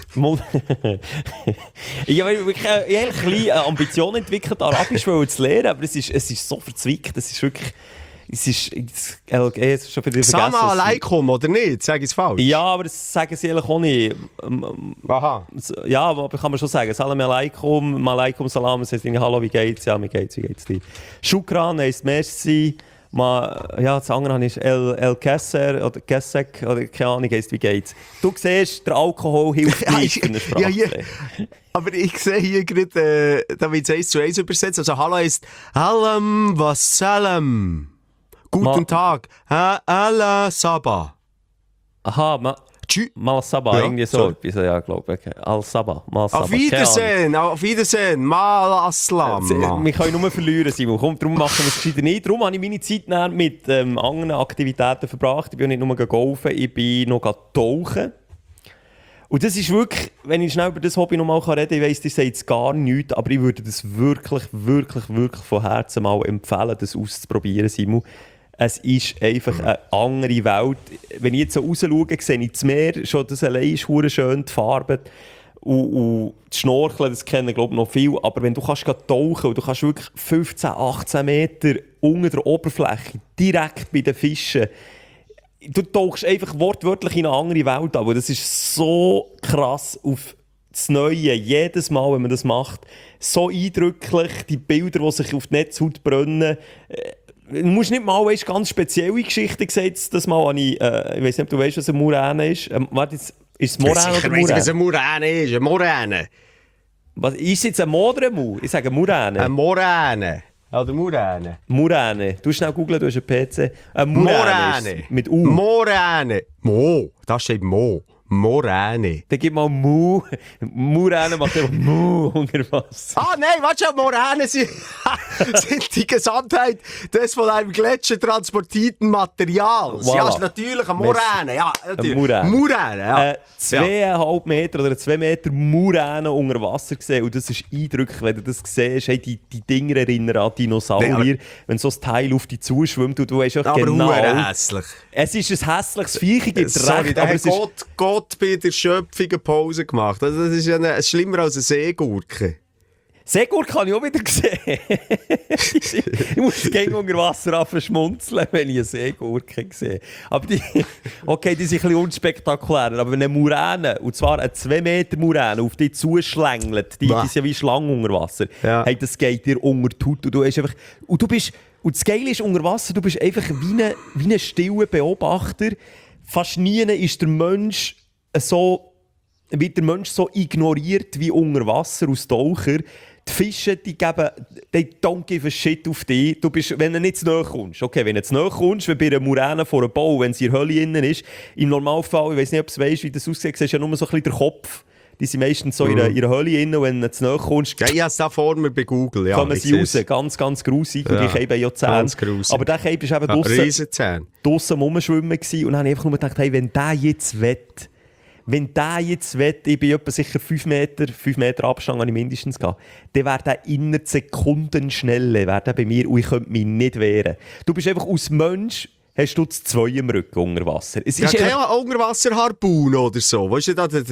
Ich habe wirklich eine Ambition entwickelt, Arabisch zu lernen, aber es ist so verzwickt, es ist wirklich... Es ist schon wieder vergessen. Sama alaikum, oder nicht? Sag ich es falsch? Ja, aber das sagen sie eigentlich auch nicht. Aha. Ja, aber kann man schon sagen. Salam alaikum, malaikum salam, das heisst hallo, wie geht's? Ja, wie geht's dir? Shukran heisst merci. Ja, das andere ist El Kesser oder Kessek oder keine Ahnung, heisst wie geht's. Du siehst, der Alkohol hilft nicht in der Sprache. Ja. Aber ich sehe hier gerade, damit es 1:1 übersetzt. Also hallo heisst Halam Wassalam. Guten Tag. Allah Sabah. Aha, Tschüss. Malsaba, Ja, irgendwie so sorry. etwas, ja, glaube ich. Al-Saba, Malsaba. Auf Wiedersehen, Mal Aslam. Wir können nur verlieren, Simon. Komm, darum machen wir es gescheiter nicht. Darum habe ich meine Zeit dann mit anderen Aktivitäten verbracht. Ich bin nicht nur golfen, ich bin noch tauchen. Und das ist wirklich, wenn ich schnell über das Hobby noch mal reden kann, ich weiss, das sagt jetzt gar nichts, aber ich würde das wirklich von Herzen mal empfehlen, das auszuprobieren, Simon. Es ist einfach eine andere Welt. Wenn ich jetzt so raus schaue, sehe ich das Meer, schon das allein ist verdammt schön, die Farben. Und das Schnorcheln, das kennen glaube ich noch viel. Aber wenn du kannst tauchen und du kannst wirklich 15, 18 Meter unter der Oberfläche, direkt bei den Fischen, du tauchst einfach wortwörtlich in eine andere Welt an. Das ist so krass auf das Neue. Jedes Mal, wenn man das macht, so eindrücklich. Die Bilder, die sich auf die Netzhaut brennen. Du musst nicht mal, weißt, ganz spezielle Geschichten gesetzt. Das mal an ich weiß nicht, ob du weißt, was eine Muräne ist. Warte, ist es Moräne oder Sicher weiss ich, was Muräne? eine Muräne ist. Eine Moräne. Was ist jetzt ein Modremu? Ich sage Muräne. Eine Moräne. Oder Muräne. Muräne. Du schnell googeln, du hast einen PC. Eine Muräne. Moräne. ist mit U. Moräne. Mo. Da steht Mo. Moräne. Dann gib mal Mu. Muräne macht einfach Mu unter Wasser. Ah, nein, warte schon, Moräne sind die Gesamtheit des von einem Gletscher transportierten Materials. Voilà. Ja, ist natürlich eine Moräne. Ja, natürlich. Muräne. Muräne, ja. 2,5 Meter oder 2 Meter Muräne unter Wasser gesehen. Und das ist eindrücklich, wenn du das siehst. Hey, die Dinger erinnern an Dinosaurier. Nee, wenn so ein Teil auf dich zuschwimmt und du weißt auch Aber genau... hässlich. Es ist ein hässliches Viech, ich gebe dir Sorry, recht, da aber hat es ist... Gott bei der Schöpfung eine Pause gemacht. Also, das ist ja schlimmer als eine Seegurke. Seegurke kann ich auch wieder sehen. Ich muss gegen unter Wasser verschmunzeln, wenn ich eine Seegurke sehe. Aber die, okay, die sind ein bisschen unspektakulärer. Aber wenn eine Muräne, und zwar eine 2 Meter Muräne, auf dich zuschlängelt, die ist ja wie Schlange unter Wasser, Ja. hey, das geht dir unter die Haut. Und du hast einfach, und du bist, und das Geile ist unter Wasser, du bist einfach wie ein stiller Beobachter. Fast nie ist der Mensch so, wird der Mensch so ignoriert wie unter Wasser als Taucher. Die Fische, die don't give a shit auf dich. Du bist, wenn du nicht zu nahe kommst. Okay, wenn du zu nahe kommst, wie bei einer Muräne vor einem Bau, wenn sie in der Höhle innen ist, im Normalfall, ich weiß nicht, ob du weißt, wie das aussieht, siehst du ja nur so ein bisschen den Kopf. Die sind meistens so in ihrer Höhle innen, wenn du zu nahe kommst. Ja, ich habe es da vor mir bei Google. Ja, Kommen sie raus, ganz, ganz grusig. Und Ja, die Käbe ja Zähne. ganz grusig. Aber der Käbe war eben Ja, draussen Riesenzähne. rumschwimmen gewesen. Und dann habe ich einfach nur gedacht, hey, wenn der jetzt wett, ich bin etwa sicher 5 Meter Abstand habe ich mindestens gehabt, dann wäre der innerhalb Sekundenschnelle bei mir und ich könnte mich nicht wehren. Du bist einfach als Mensch, hast du das 2 im Rücken unter Wasser. Es Ja, ist keine Unterwasserharpune oder so. Wo ist denn da die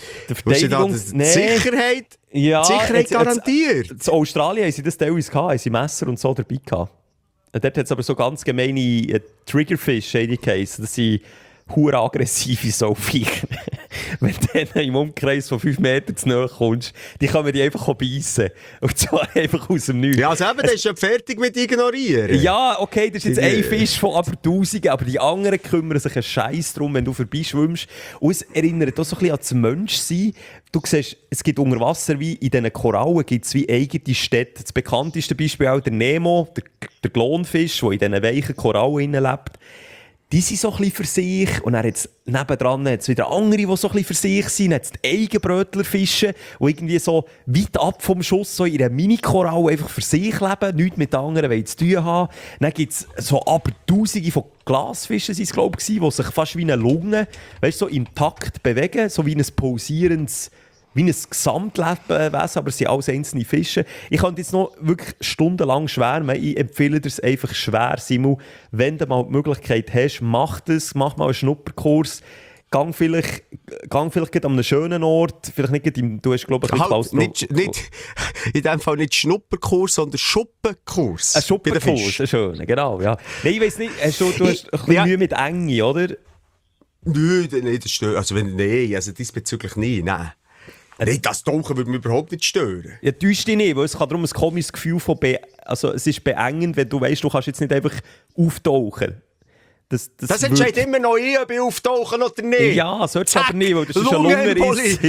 Nee. Sicherheit? Ja, Sicherheit garantiert. In Australien haben sie das teilweise gehabt, haben sie Messer und so dabei gehabt. Und dort hat es aber so ganz gemeine Triggerfish, die geheissen. Das sind hure aggressive Sauviecher. Wenn du denen im Umkreis von 5 Metern zu nahe kommst, die können die einfach beißen. Und zwar einfach aus dem Nichts. Ja, also eben, dann ist schon fertig mit ignorieren. Ja, okay, das ist jetzt ein Fisch von aber Tausenden, aber die anderen kümmern sich einen Scheiß darum, wenn du vorbeischwimmst. Und es erinnert auch so ein bisschen an das Menschsein. Du siehst, es gibt unter Wasser wie in diesen Korallen gibt es wie eigene Städte. Das bekannteste Beispiel auch der Nemo, der Glonfisch, der in diesen weichen Korallen lebt. Die sind so ein bisschen für sich. Und dann hat's nebendran hat's wieder andere, die so ein bisschen für sich sind. Dann hat's die Eigenbrötlerfische, die irgendwie so weit ab vom Schuss so in einer Mini-Koralle einfach für sich leben, nichts mit anderen zu tun haben. Dann gibt es so aber Tausende von Glasfischen, die sich fast wie eine Lunge, weißt, so im Takt bewegen, so wie ein pulsierendes, wie ein Gesamtlebewesen, aber es sind alles einzelne Fische. Ich kann jetzt noch wirklich stundenlang schwärmen. Ich empfehle dir es einfach schwer, Simon. Wenn du mal die Möglichkeit hast, mach das, mach mal einen Schnupperkurs. Gang vielleicht an einem schönen Ort. Vielleicht nicht, du hast, glaube ich, Halt, nicht, in dem Fall nicht Schnupperkurs, sondern Schuppenkurs. Ein Schuppenkurs, ein schöner, genau. Ja. Nein, ich weiss nicht, du hast ein bisschen Mühe mit Enge, oder? Nein, das stört. Also diesbezüglich nie, nein. Nein, das Tauchen würde mich überhaupt nicht stören. Ja, täuscht dich nicht, weil es kann darum ein komisches Gefühl von also es ist beengend, wenn du weißt, du kannst jetzt nicht einfach auftauchen. Das entscheidet immer noch ich, ob ich auftauche oder nicht. Ja, solltest du aber nicht, weil das ist ein Lungenriss.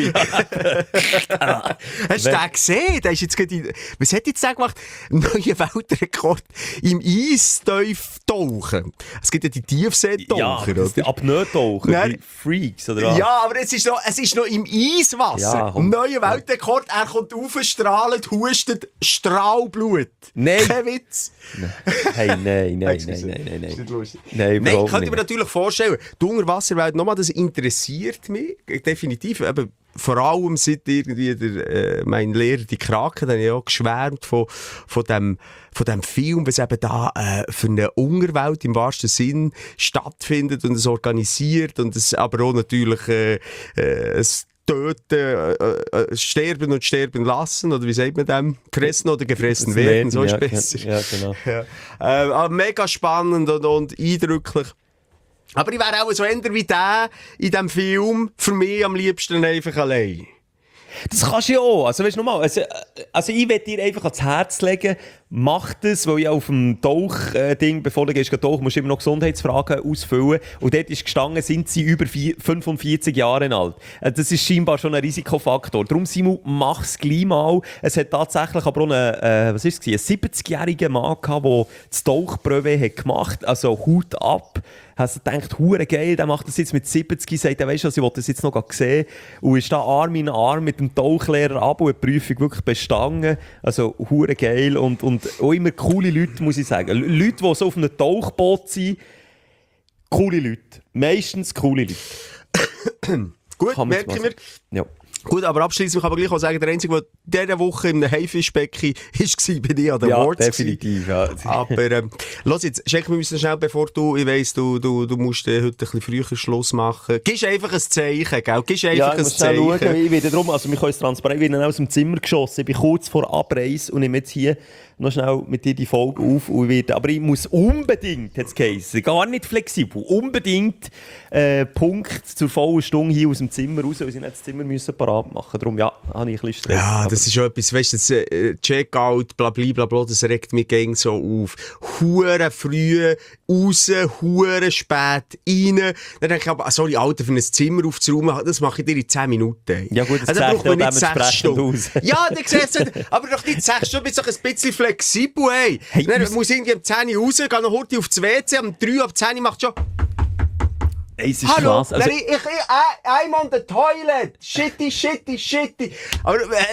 Hast du den gesehen? Der ist jetzt was hat jetzt der gemacht? Neuer Weltrekord im Eistief-Tauchen. Es gibt ja die Tiefseetaucher, ja, oder? Apnoe-Taucher, die Freaks, oder was? Ja, aber es ist noch im Eiswasser. Ja, komm. Neuer Weltrekord, er kommt aufgestrahlt, hustet Strahlblut. Nein. Kein Witz. Hey, nein. Ist nicht lustig. Nein, Nein, überhaupt kann ich nicht. mir natürlich vorstellen, die Unterwasserwelt, nochmal, das interessiert mich definitiv. Eben, vor allem seit irgendwie mein Lehrer, die Kraken, da habe ich auch geschwärmt von dem Film, was eben da für eine Unterwelt im wahrsten Sinn stattfindet und es organisiert und es aber auch natürlich es töten, sterben und sterben lassen, oder wie sagt man dem? Fressen oder gefressen werden, so ist es besser. Ja, genau. Ja. Aber mega spannend und eindrücklich. Aber ich wäre auch so eher wie der in diesem Film, für mich am liebsten einfach allein. Das kannst du ja auch. Also, weißt du nochmal, also ich will dir einfach ans Herz legen, mach das, weil ja auf dem Tauchding, bevor du gehst tauchen, musst du immer noch Gesundheitsfragen ausfüllen. Und dort ist gestanden, sind sie über 45 Jahre alt. Das ist scheinbar schon ein Risikofaktor. Darum, Simon, mach's gleich mal. Es hat tatsächlich aber auch einen 70-jährigen Mann gehabt, der das Tauchprüfe hat gemacht. Also Hut ab. Hast du gedacht, hure geil, der macht das jetzt mit 70, sagt er, weisst du, ich wollte das jetzt noch sehen. Und ist da Arm in Arm mit dem Tauchlehrer ab und hat die Prüfung wirklich bestanden. Also hure geil und auch immer coole Leute, muss ich sagen. Leute, die so auf einem Tauchboot sind, coole Leute. Meistens coole Leute. Gut, Kann man merken so wir. Ja. Gut, aber abschließend kann man gleich auch sagen, der Einzige, der diese Woche im Haifischbecken war, bin ich an den Ja, Awards. definitiv. Ja. Aber los jetzt, Schenk, wir müssen schnell, bevor ich weiss, du musst heute ein bisschen früher Schluss machen. Gibst einfach ein Zeichen, gell? Gibst einfach ein Zeichen. Schauen. Ich werde darum, also wir können es transparent, ich bin aus dem Zimmer geschossen, ich bin kurz vor Abreise und nehme jetzt hier noch schnell mit dir die Folge auf. Und aber ich muss unbedingt, hat es geheißen, gar nicht flexibel, unbedingt Punkt zur vollen Stunde hier aus dem Zimmer raus, weil sie nicht das Zimmer müssen parat machen. Darum, ja, habe ich ein bisschen Stress. Ja, das ist schon etwas, weißt du, das Checkout, blablabla, das regt mich gegen so auf. Hure früh raus, hure spät rein. Dann denke ich aber, sorry, Alter, für ein Zimmer aufzuräumen, das mache ich dir in 10 Minuten. Ja gut, das also, sieht braucht man ja nicht 6 dementsprechend Stunden. aus. Ja, dann siehst du es, aber doch nicht 6 Stunden, bist doch ein bisschen flexibel, hey. Hey, Dann muss ich irgendwie um 10 Uhr raus, gehe noch heute aufs WC, um 3 ab 10 Uhr macht schon... Ey, es ist Hallo, krass. Also, I'm on the toilet. Shitty. Aber,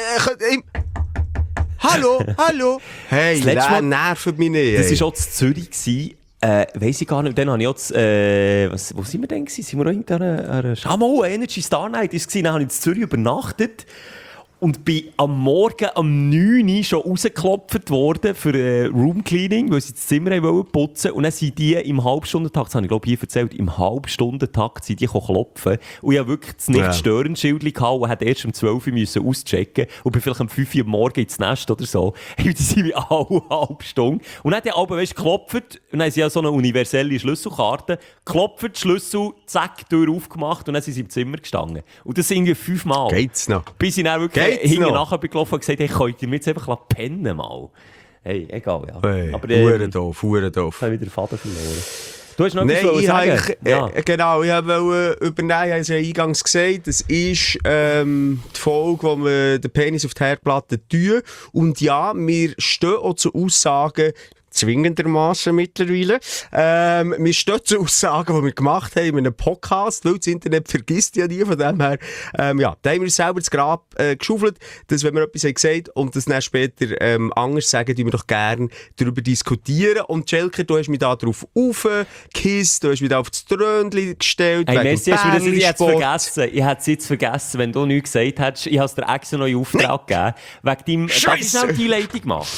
hallo. Hey, Das letzte Mal- nervt mich nicht. das Hey. war auch in Zürich gewesen. Weiss ich gar nicht. Dann habe ich auch wo sind wir denn gewesen? Sind wir noch irgendwo an einer Energy Star Night ist gewesen. Dann habe ich in Zürich übernachtet. Und bin am Morgen um 9 Uhr schon rausgeklopft worden für Room Cleaning, weil sie das Zimmer putzen wollten. Und dann sind die im Halbstundentakt, das habe ich glaube hier erzählt, im Halbstundentakt sind die klopfen. Und ich habe wirklich das Nicht-Stören-Schild gehabt und hätte erst um 12 Uhr müssen auschecken und bin vielleicht um 5 Uhr am Morgen ins Nest oder so. Die sind wie alle halbe Stunde. Und dann hat die alle, geklopft und dann haben sie ja so eine universelle Schlüsselkarte. Geklopft, Schlüssel, zack, Tür aufgemacht und dann sind sie im Zimmer gestanden. Und das sind irgendwie 5 Mal. Geht's noch? Bis ich dann wirklich Geht's hinten noch? nachher bin gelaufen und gesagt, hey, könnt ihr mir jetzt einfach pennen mal? Hey, egal, ja. Hey, Aber Hure doof. ich habe wieder den Faden verloren. Du hast noch Nein, etwas ich sagen? habe genau, ich wollte übernehmen, ich habe es ja eingangs gesagt, das ist die Folge, wo wir den Penis auf die Herdplatte tun. Und ja, wir stehen auch zu Aussagen, zwingendermaßen mittlerweile. Wir stehen zu Aussagen, die wir gemacht haben in einem Podcast, weil das Internet vergisst ja nie, von dem her. Da haben wir uns selber das Grab geschaufelt, dass wenn wir etwas haben gesagt und das dann später anders sagen, tun wir doch gerne darüber diskutieren. Und Schelker, du hast mich da drauf aufgehisst, du hast mich da auf das Tröndchen gestellt. Hey, wegen Messi, hast du das jetzt Bärli-Sport. vergessen? Ich hätte es jetzt vergessen, wenn du nichts gesagt hättest. Ich habe es dir extra noch in Auftrag gegeben. Wegen deinem... Darf ich schnell die Einleitung machen?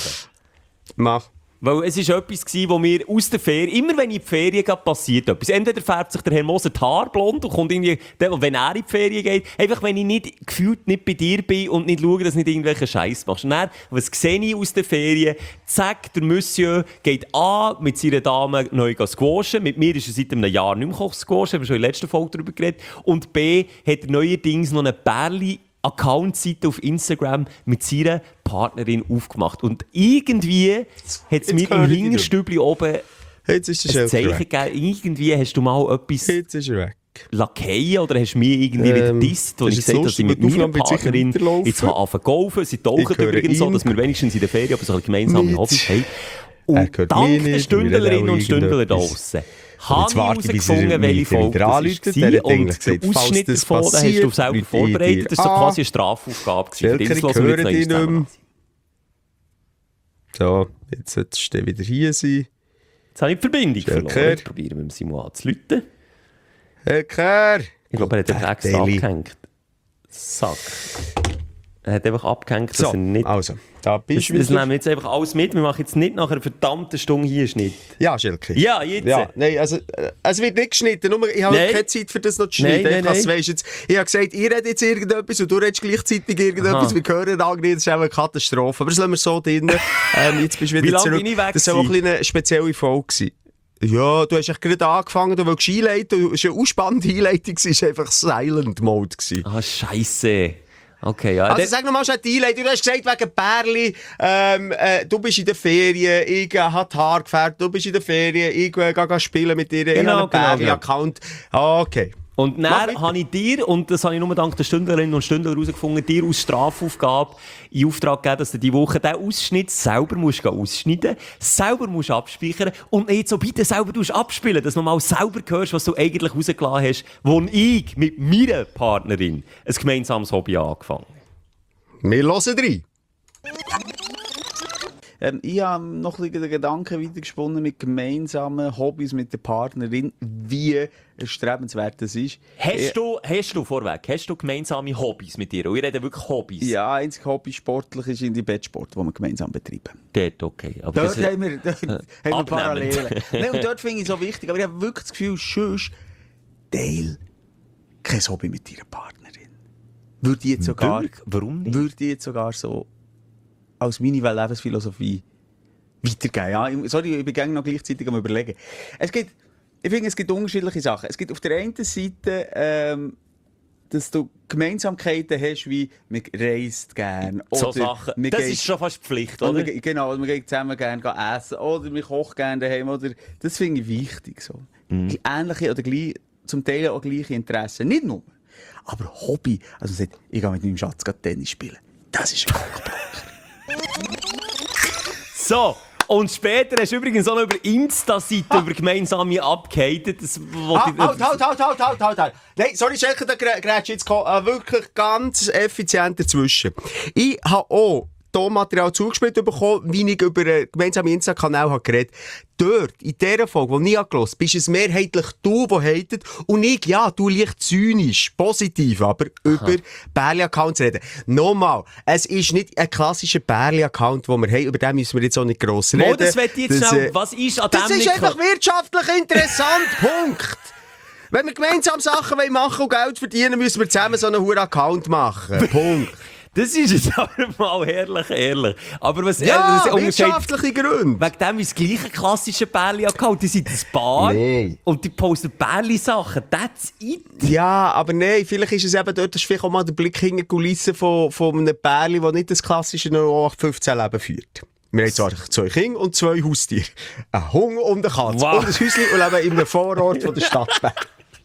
Mach. Weil es war etwas, wo mir aus der Ferien, immer wenn ich in die Ferien gehe, passiert etwas. Entweder färbt sich der Herr Moser die Haare blond und kommt irgendwie, wenn er in die Ferien geht, einfach wenn ich nicht gefühlt nicht bei dir bin und nicht schaue, dass du nicht irgendwelchen Scheiß machst. Und dann, was sehe ich aus der Ferien? Zack, der Monsieur geht A, mit seiner Dame neu squashen. Mit mir ist er seit einem Jahr nicht mehr squashen, haben wir schon in der letzten Folge darüber geredet. Und B, hat er neuerdings noch eine Bärli-Account-Seite auf Instagram mit seiner Partnerin aufgemacht. Und irgendwie hat es mir im Hinterstübli oben Jetzt ist der ein Schelker Zeichen weg. gegeben? Irgendwie hast du mal etwas Jetzt ist er weg. lackieren oder hast du mir irgendwie wieder disst, wo das ich ist gesagt habe, dass lustig, ich mit die meiner Aufnahme wird sicher Partnerin weiterlaufen. jetzt anfangen zu golfen. Sie tauchen Ich höre übrigens so, ihn dass wir wenigstens in der Ferien aber so ein gemeinsames nicht. Hobby haben. Er Und hört dank mich der nicht, Stündlerinnen wir und reden Stündler da irgendetwas. draussen Und habe jetzt ich warte ich, bis er herausgefunden, welche mich Folge wieder das anruft. war. Der hat Und eigentlich gesagt, der Ausschnitt falls das davon, den hast du passiert, selber ruft vorbereitet. ich Das war so dir quasi eine Strafaufgabe. Schelker, ich Für höre jetzt dich nicht mehr. zusammen. So, jetzt solltest du wieder hier sein. Jetzt habe ich die Verbindung Schelker. verloren. Jetzt probieren wir mit Simon anzurufen. Schelker! Ich glaube, er hat einfach extra Deli. abgehängt. Sack. Er hat einfach abgehängt, dass So, er nicht... also, da bist Das du wieder. nehmen wir jetzt einfach alles mit. Wir machen jetzt nicht nach einer verdammten Stunde hier Schnitt. Ja, Schelker. Ja, jetzt. Ja, nein, also, es wird nicht geschnitten. Nur, ich habe Nein. keine Zeit für das noch zu schneiden. Nein, nein, Ich nein. weißt, jetzt, ich habe gesagt, ihr redet jetzt irgendetwas und du redest gleichzeitig irgendetwas. Aha. Wir hören auch nicht. Das ist auch eine Katastrophe. Aber das lassen wir so drin. Jetzt bist du wieder Wie lange zurück. bin ich weg Das war auch gewesen? eine spezielle Folge gewesen. Ja, du hast echt gerade angefangen, du wolltest einleiten. Es war eine ausspannende Einleitung, es war einfach Silent Mode gewesen. Ah, Scheisse. Okay, ja. Also sag nochmal schnell die Einleitung. Du hast gesagt, wegen Bärli, du bist in der Ferien, ich habe die Haare gefärbt, du bist in der Ferien, ich gehe spielen mit dir, ich Genau, habe einen genau, Bärli-Account. Okay. Und Mach dann weiter. habe ich dir, und das habe ich nur dank der Stündlerinnen und Stündler herausgefunden, dir als Strafaufgabe in Auftrag gegeben, dass du diese Woche diesen Ausschnitt selber musst ausschneiden, selber musst abspeichern und nicht so bitte selber abspielen, dass du mal selber hörst, was du eigentlich rausgelassen hast, wo ich mit meiner Partnerin ein gemeinsames Hobby angefangen habe. Wir hören rein. Ich habe noch ein bisschen den Gedanken weitergesponnen mit gemeinsamen Hobbys mit der Partnerin, wie erstrebenswert das ist. Hast du vorweg, hast du gemeinsame Hobbys mit dir? Und ich rede wirklich Hobbys. Ja, einzig Hobby sportlich ist in die Bettsport, den wir gemeinsam betreiben. Dort, okay. Aber Dort das, haben wir abnehmend. Parallelen. Nein, und dort finde ich es so wichtig, aber ich habe wirklich das Gefühl, sonst teil kein Hobby mit deiner Partnerin. Würde ich jetzt sogar, Wirklich? Warum nicht? würde ich jetzt sogar so als meine Lebensphilosophie weitergeben. Ja, sorry, ich bin gerne noch gleichzeitig am Überlegen. Ich finde, es gibt unterschiedliche Sachen. Es gibt auf der einen Seite, dass du Gemeinsamkeiten hast, wie man reist gerne. So Sachen. man Das geht- ist schon fast Pflicht, oder? oder? Genau, oder man geht zusammen gerne essen. Oder man kocht gerne daheim. Oder, das finde ich wichtig. So. Ähnliche oder zum Teil auch gleiche Interessen. Nicht nur. Aber Hobby. Also man sagt, ich gehe mit meinem Schatz gerade Tennis spielen. Das ist ein Cockblock. So, und später hast du übrigens auch noch über Insta-Seiten über gemeinsame abgehatet. Das Halt. Nein, sorry, Schelker, da grätsch jetzt wirklich ganz effizient dazwischen. Ich habe auch Tonmaterial zugespielt bekommen, wie ich über einen gemeinsamen Insta-Kanal geredet habe. Dort, in dieser Folge, die ich gehört habe, bist es mehrheitlich du, der hatet, und ich, ja, du leicht zynisch, positiv, aber über Bärli-Accounts reden. Nochmal, es ist nicht ein klassischer Bärli-Account, den wir haben, über den müssen wir jetzt auch nicht gross reden. Mo, das will ich jetzt schnell. Was ist an dem Das ist nicht einfach wirtschaftlich interessant, Punkt. Wenn wir gemeinsam Sachen machen und Geld verdienen, müssen wir zusammen so einen hohen Account machen. Punkt. Das ist jetzt aber mal ehrlich. Aber was Ja, das unterscheidet- wirtschaftliche Gründe. Wegen dem ist das gleiche klassische Bärli-Account. Die sind ein Paar Nee. und die posten Bärli-Sachen. That's it. Ja, aber nein, vielleicht ist es eben dort, das ist vielleicht auch mal der Blick hinter die Kulissen von einem Pärchen, das nicht das klassische 0815-Leben führt. Wir haben zwar 2 Kinder und 2 Haustiere. Ein Hund und eine Katze. Wow. Und ein Häuschen und leben in einem Vorort von der Stadt Bern.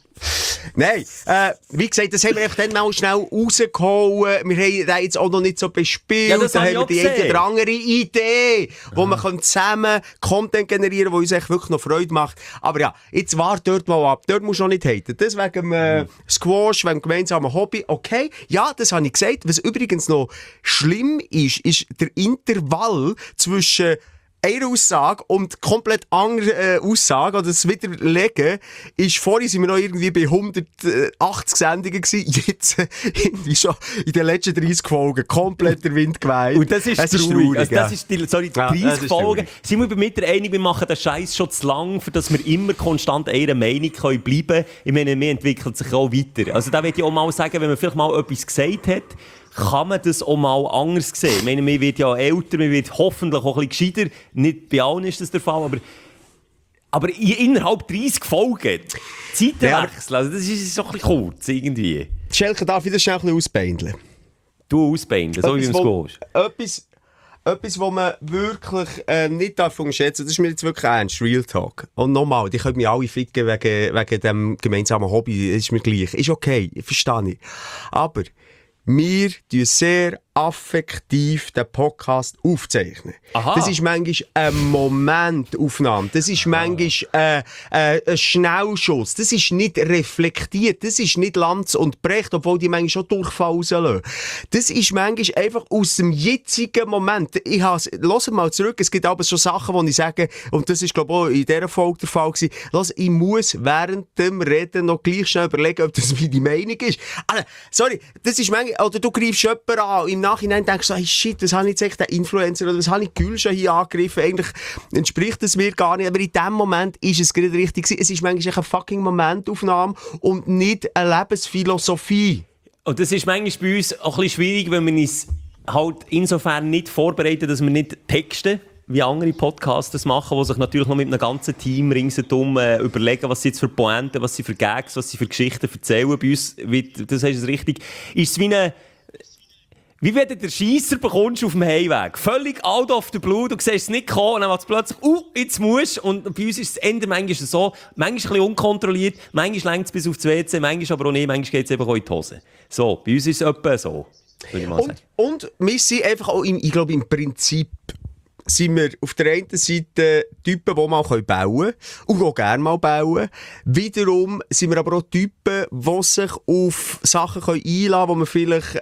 Nein, wie gesagt, das haben wir einfach dann mal schnell rausgehauen. Wir haben den jetzt auch noch nicht so bespielt. Ja, das da habe haben ich wir auch die eine gesehen. oder andere Idee, wo man zusammen Content generieren kann, der uns echt wirklich noch Freude macht. Aber ja, jetzt wart dort mal ab. Dort musst du noch nicht haten. Das wegen Squash, wegen gemeinsamen Hobby. Okay, ja, das habe ich gesagt. Was übrigens noch schlimm ist, ist der Intervall zwischen eine Aussage und komplett andere Aussage, oder das Widerlegen, ist vorhin sind wir noch irgendwie bei 180 Sendungen gewesen, jetzt irgendwie schon in den letzten 30 Folgen komplett der Wind geweht. Und das ist es traurig. traurig, Also das ist die, sorry, die Ja, 30 das ist Folgen. traurig. Sind wir mit der einig, wir machen den Scheiß schon zu lang, für dass wir immer konstant einer Meinung können bleiben. Ich meine, wir entwickeln sich auch weiter. Also da würde ich auch mal sagen, wenn man vielleicht mal etwas gesagt hat, kann man das auch mal anders sehen. Ich meine, man wird ja älter, man wird hoffentlich auch ein bisschen gescheiter. Nicht bei allen ist das der Fall, aber innerhalb 30 Folgen Zeitenwechsel, also das ist so ein bisschen kurz irgendwie. Schelke, darf ich das schnell ein bisschen ausbeindeln? Du ausbeinen, so wie du es gehst. etwas, was man wirklich nicht darf unterschätzen, das ist mir jetzt wirklich ernst, Real Talk. Und nochmal, die können mich alle ficken wegen dem gemeinsamen Hobby, das ist mir gleich. Ist okay, verstehe ich. Aber wir tun sehr affektiv den Podcast aufzeichnen. Aha. Das ist manchmal eine Momentaufnahme. Das ist manchmal ein Schnellschuss. Das ist nicht reflektiert. Das ist nicht Lanz und Brecht, obwohl die manchmal schon Durchfall rauslassen. Das ist manchmal einfach aus dem jetzigen Moment. Hört mal zurück, es gibt aber schon Sachen, die ich sage, und das ist, glaube ich, auch in dieser Folge der Fall gewesen. Ich muss während dem Reden noch gleich schnell überlegen, ob das meine Meinung ist. Also, sorry, das ist manchmal, oder du greifst jemanden an, im Nachhinein denkst du, hey, shit, was habe ich jetzt echt den Influencer oder was habe ich Gülscha hier angegriffen? Eigentlich entspricht das mir gar nicht. Aber in dem Moment ist es gerade richtig gewesen. Es ist manchmal eine fucking Momentaufnahme und nicht eine Lebensphilosophie. Und das ist manchmal bei uns auch ein bisschen schwierig, wenn wir uns halt insofern nicht vorbereiten, dass wir nicht texten, wie andere Podcasts das machen, die sich natürlich noch mit einem ganzen Team ringsherum überlegen, was sie jetzt für Pointen, was sie für Gags, was sie für Geschichten erzählen. Bei uns, das heißt es richtig, ist es wie wenn du den Scheisser bekommst auf dem Heimweg. Völlig out of the blue, du siehst es nicht kommen und dann macht es plötzlich, jetzt musst du. Und bei uns ist das Ende manchmal so, manchmal ein bisschen unkontrolliert, manchmal lenkt es bis aufs WC, manchmal aber auch nicht, manchmal geht es eben auch in die Hose. So, bei uns ist es etwa so, würde ich mal sagen. Und wir sind einfach auch, im Prinzip, sind wir auf der einen Seite Typen, die mal bauen können und auch gerne mal bauen. Wiederum sind wir aber auch Typen, die sich auf Sachen einlassen können, wo man vielleicht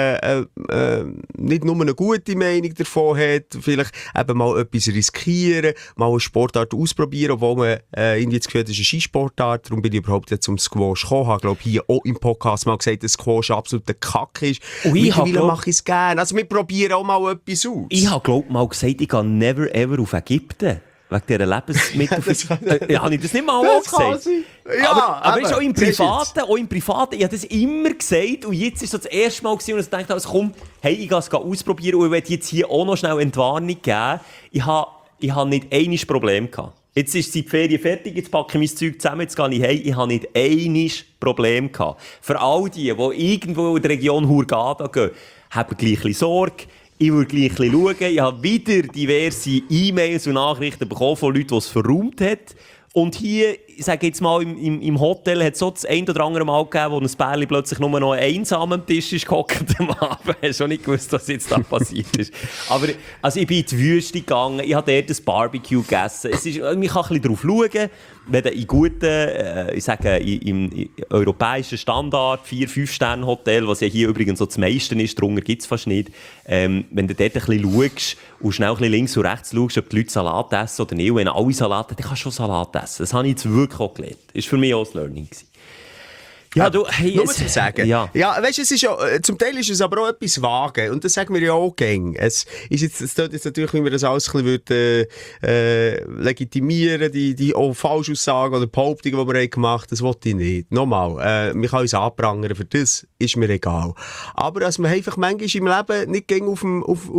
nicht nur eine gute Meinung davon hat, vielleicht eben mal etwas riskieren, mal eine Sportart ausprobieren, obwohl man irgendwie das Gefühl hat, das ist eine Skisportart. Darum bin ich überhaupt jetzt zum Squash gekommen. Ich habe, glaube hier auch im Podcast mal gesagt, dass Squash absolut ein Kack ist. Mittlerweile mache ich es gerne. Also wir probieren auch mal etwas aus. Ich habe, glaube ich, mal gesagt, ich gehe never ever auf Ägypten. Wegen dieser Lebensmittel. Habe ich das nicht mal auch gesagt? Ja, aber ist auch im Privaten, ich habe das immer gesagt und jetzt ist es so das erste Mal gewesen, und ich dachte, also komm, hey, ich gehe es ausprobieren und ich werde jetzt hier auch noch schnell Entwarnung geben. Ich habe nicht einiges Problem gehabt. Jetzt ist die Ferien fertig, jetzt packe ich mein Zeug zusammen, jetzt gehe ich heim. Ich habe nicht einiges Problem gehabt. Für all die irgendwo in der Region Hurghada gehen, haben gleich ein bisschen Sorge. Ich würde gleich ein bisschen schauen. Ich habe wieder diverse E-Mails und Nachrichten bekommen von Leuten, die es verräumt haben. Und hier, ich sage jetzt mal, im Hotel hat es so das ein oder andere Mal gegeben, wo ein Pärchen plötzlich nur noch einsam am Tisch ist gehockt am Abend. Ich habe schon nicht gewusst, was jetzt da passiert ist. Aber also ich bin in die Wüste gegangen, ich habe dort ein Barbecue gegessen. Man kann ein bisschen darauf schauen, wenn du in guten, ich sage, im europäischen Standard, 4-5-Sterne-Hotel, was ja hier übrigens so das meiste ist, darunter gibt es fast nicht, wenn du dort ein bisschen schaust und schnell ein bisschen links und rechts schaust, ob die Leute Salat essen oder nicht, und wenn alle Salat essen, dann kannst du schon Salat essen. Das habe ich jetzt wirklich auch gelernt. Das war für mich auch das Learning. Ja, du, hey, nur zu sagen. Ja, weißt, es ist ja, zum Teil ist es aber auch etwas vage. Und das sagen wir ja auch gäng. Es tut jetzt natürlich, wie wir das alles ein bisschen legitimieren, die auch Falschaussagen oder Behauptungen, die wir gemacht haben, das wollte ich nicht. Nochmal, wir können uns anprangern, für das ist mir egal. Aber dass man einfach manchmal im Leben nicht gäng auf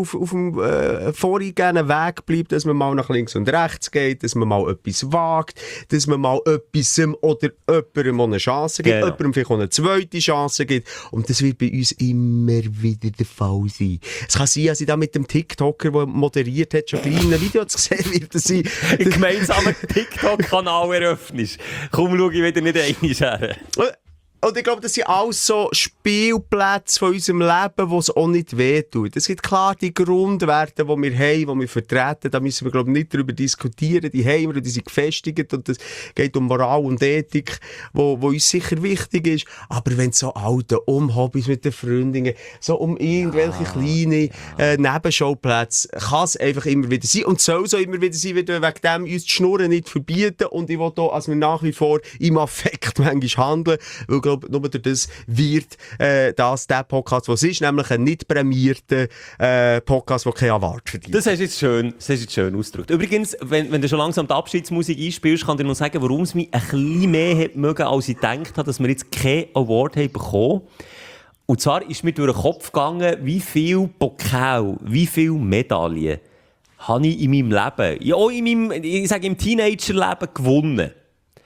dem vorgegebenen Weg bleibt, dass man mal nach links und rechts geht, dass man mal etwas wagt, dass man mal etwas oder jemandem eine Chance gibt, jemandem vielleicht auch eine zweite Chance gibt. Und das wird bei uns immer wieder der Fall sein. Es kann sein, dass ich da mit dem TikToker, der moderiert hat, schon gleich in einem Video zu sehen wird, dass ich einen gemeinsamen TikTok-Kanal eröffnest. Komm, schau ich wieder nicht einmal her. Und ich glaube, das sind alles so Spielplätze von unserem Leben, die es auch nicht wehtun. Es gibt klar die Grundwerte, die wir haben, die wir vertreten. Da müssen wir, glaube ich, nicht darüber diskutieren. Die haben wir, die sind gefestigt. Und es geht um Moral und Ethik, wo uns sicher wichtig ist. Aber wenn es so alte Hobbys mit den Freundinnen, so um irgendwelche kleine Nebenschauplätze, kann es einfach immer wieder sein. Und soll so immer wieder sein, wegen dem uns die Schnurren nicht verbieten. Und ich will hier, als wir nach wie vor im Affekt manchmal handeln, weil ich glaube, nur durch das wird der Podcast, was es ist, nämlich ein nicht prämierter Podcast, der keine Award verdient. Das hast du jetzt schön ausgedrückt. Übrigens, wenn du schon langsam die Abschiedsmusik einspielst, kann ich dir noch sagen, warum es mich ein bisschen mehr hat mögen, als ich gedacht habe, dass wir jetzt keinen Award haben bekommen. Und zwar ist mir durch den Kopf gegangen, wie viel Pokal, wie viele Medaillen habe ich in meinem Leben, ja auch im Teenagerleben gewonnen.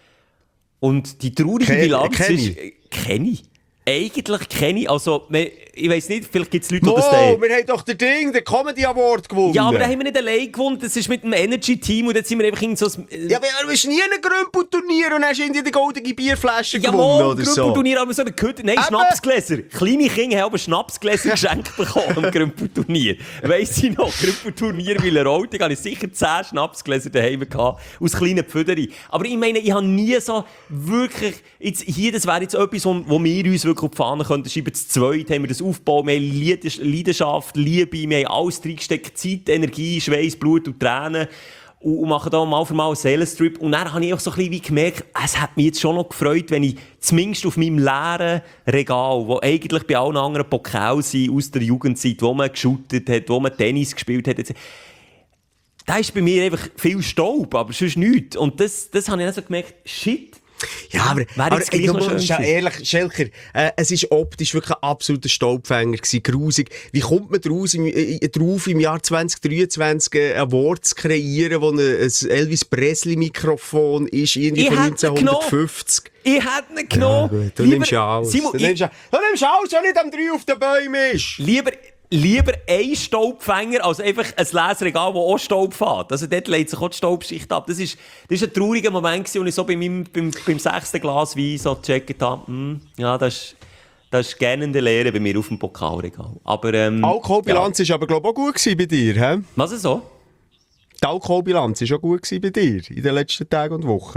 Und die traurige Bilanz ist... Kenne ich. Eigentlich kenne ich. Also, ich weiss nicht, vielleicht gibt es Leute, die das teilen. wir haben doch den Comedy Award gewonnen. Ja, aber da haben wir nicht allein gewonnen, das ist mit dem Energy-Team und jetzt sind wir einfach in so... Ja, aber du bist nie in einem Grümpelturnier und hast irgendwie die goldene Bierflasche Ja, gewonnen oder so. Grümpelturnier, aber so eine Gehütte. Nein, Schnapsgläser. Kleine Kinder haben aber Schnapsgläser geschenkt bekommen am Grümpelturnier. Weiss ich noch, Grümpelturnier Wileroltigen, habe ich sicher 10 Schnapsgläser daheim gehabt, aus kleinen Pfüderi. Aber ich meine, ich habe nie so wirklich, jetzt, hier, das wäre jetzt etwas, wo wir uns wirklich auf die Fahne könnten schreiben. Zu zweit haben wir das aufgebaut, wir haben Leidenschaft, Liebe, wir haben alles reingesteckt, Zeit, Energie, Schweiß, Blut und Tränen. Und machen da mal für mal einen Seelenstrip. Und dann habe ich auch so ein bisschen wie gemerkt, es hat mich jetzt schon noch gefreut, wenn ich zumindest auf meinem leeren Regal, wo eigentlich bei allen anderen Pokalen sind, aus der Jugendzeit, wo man geshootet hat, wo man Tennis gespielt hat, da ist bei mir einfach viel Staub, aber sonst nichts. Und das habe ich dann so gemerkt, shit. Ja, aber ehrlich, Schelker, es war optisch wirklich ein absoluter Staubfänger gewesen, grusig. Wie kommt man drauf, im Jahr 2023 ein Award zu kreieren, wo ein Elvis Presley-Mikrofon ist, irgendwie von 1950? Ich hätte nicht genommen. Ja, du nimmst alles. Simon, du nimmst alles, was nicht am 3 auf den Bäumen ist. Lieber ein Staubfänger als einfach ein Leseregal, das auch Staub fährt. Also dort legt sich auch die Staubschicht ab. Das ist ein trauriger Moment, als ich so beim 6. Glas Wein so gecheckt habe. Ja, das ist gerne in der Lehre bei mir auf dem Pokalregal. Aber, Alkoholbilanz war aber, glaube ich, auch gut bei dir, hä? Was ist so? Die Alkoholbilanz war auch gut bei dir in den letzten Tagen und Wochen.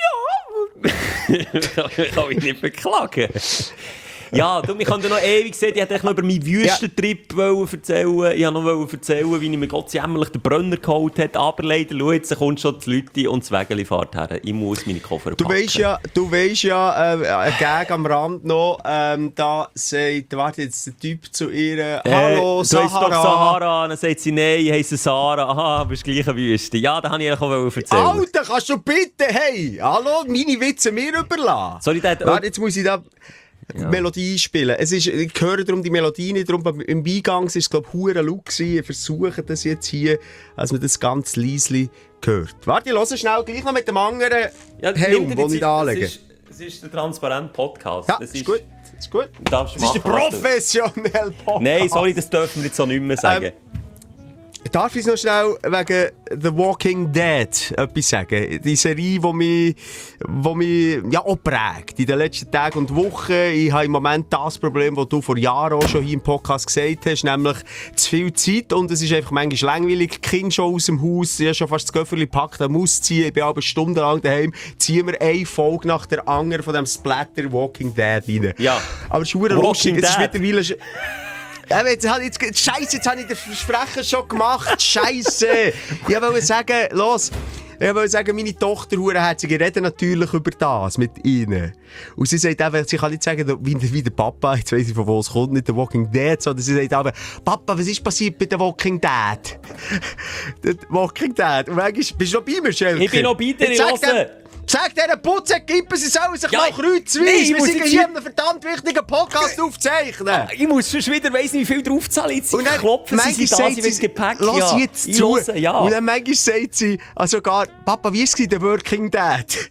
Kann ich nicht beklagen. Ja, du, ich kann dir noch ewig sehen, ich hätte noch über meinen Wüstentrip erzählen. Ich wollte noch erzählen, wie ich mir Gott jämmerlich den Brenner geholt habe. Aber leider, schau, jetzt kommt schon die Leute und das Wägeli fährt her. Ich muss meine Koffer packen. Du weisst ja, ein Gag am Rand noch, da sagt, warte jetzt der Typ zu ihr, hallo, Sahara. Du heisst doch Sahara. Dann sagt sie, nein, ich heisse Sarah. Aha, bist gleich eine Wüste. Ja, da wollte ich auch erzählen. Alter, kannst du bitte, hey, hallo, meine Witze mir überlassen. Sorry, warte, jetzt muss ich da... Ja. Melodie spielen. Ich höre darum die Melodie nicht, darum im Beigang war es, glaube ich, hure laut gewesen. Ich versuche das jetzt hier, als man das ganz leise hört. Warte, ich höre schnell gleich noch mit dem anderen Helm, den ich anlege. Es ist der transparente Podcast. Ja, das ist gut. Das ist gut. Das ist der professionelle Podcast. Nein, sorry, das dürfen wir jetzt so nicht mehr sagen. Darf ich noch schnell wegen The Walking Dead etwas sagen? Die Serie, die mich ja auch prägt in den letzten Tagen und Wochen. Ich habe im Moment das Problem, das du vor Jahren auch schon hier im Podcast gesagt hast, nämlich zu viel Zeit und es ist einfach manchmal langweilig. Die Kinder schon aus dem Haus, ich habe schon fast das Köfferli gepackt, ich muss ziehen, ich bin aber stundenlang daheim, ziehen wir eine Folge nach der anderen von dem Splatter Walking Dead rein. Ja. Aber es ist verdammt lustig, es ist mittlerweile... Scheiße, jetzt habe ich den Versprechen schon gemacht. Scheiße. Ich wollte sagen, meine Tochter, hurenherzig, ich rede natürlich über das mit ihnen. Und sie sagt einfach, sie kann nicht sagen, wie der Papa, jetzt weiss ich von wo es kommt, nicht der Walking Dead, sondern sie sagt einfach, Papa, was ist passiert bei der Walking Dead? Der Walking Dead. Und manchmal, bist du noch bei mir, Schelker? Ich bin noch bei dir, Jose. Sag diesen Putzenkippen, sie sollen sich mal kreuzweise. Wir sind hier einen verdammt wichtigen Podcast aufzeichnen. Ich muss schon wieder weiss nicht, wie viel draufzahlen. Jetzt und dann klopfen sie da, sie will das Gepäck. Lass jetzt zu. Ja. Und dann manchmal sagt sie, also gar, Papa, wie ist es der Working Dad?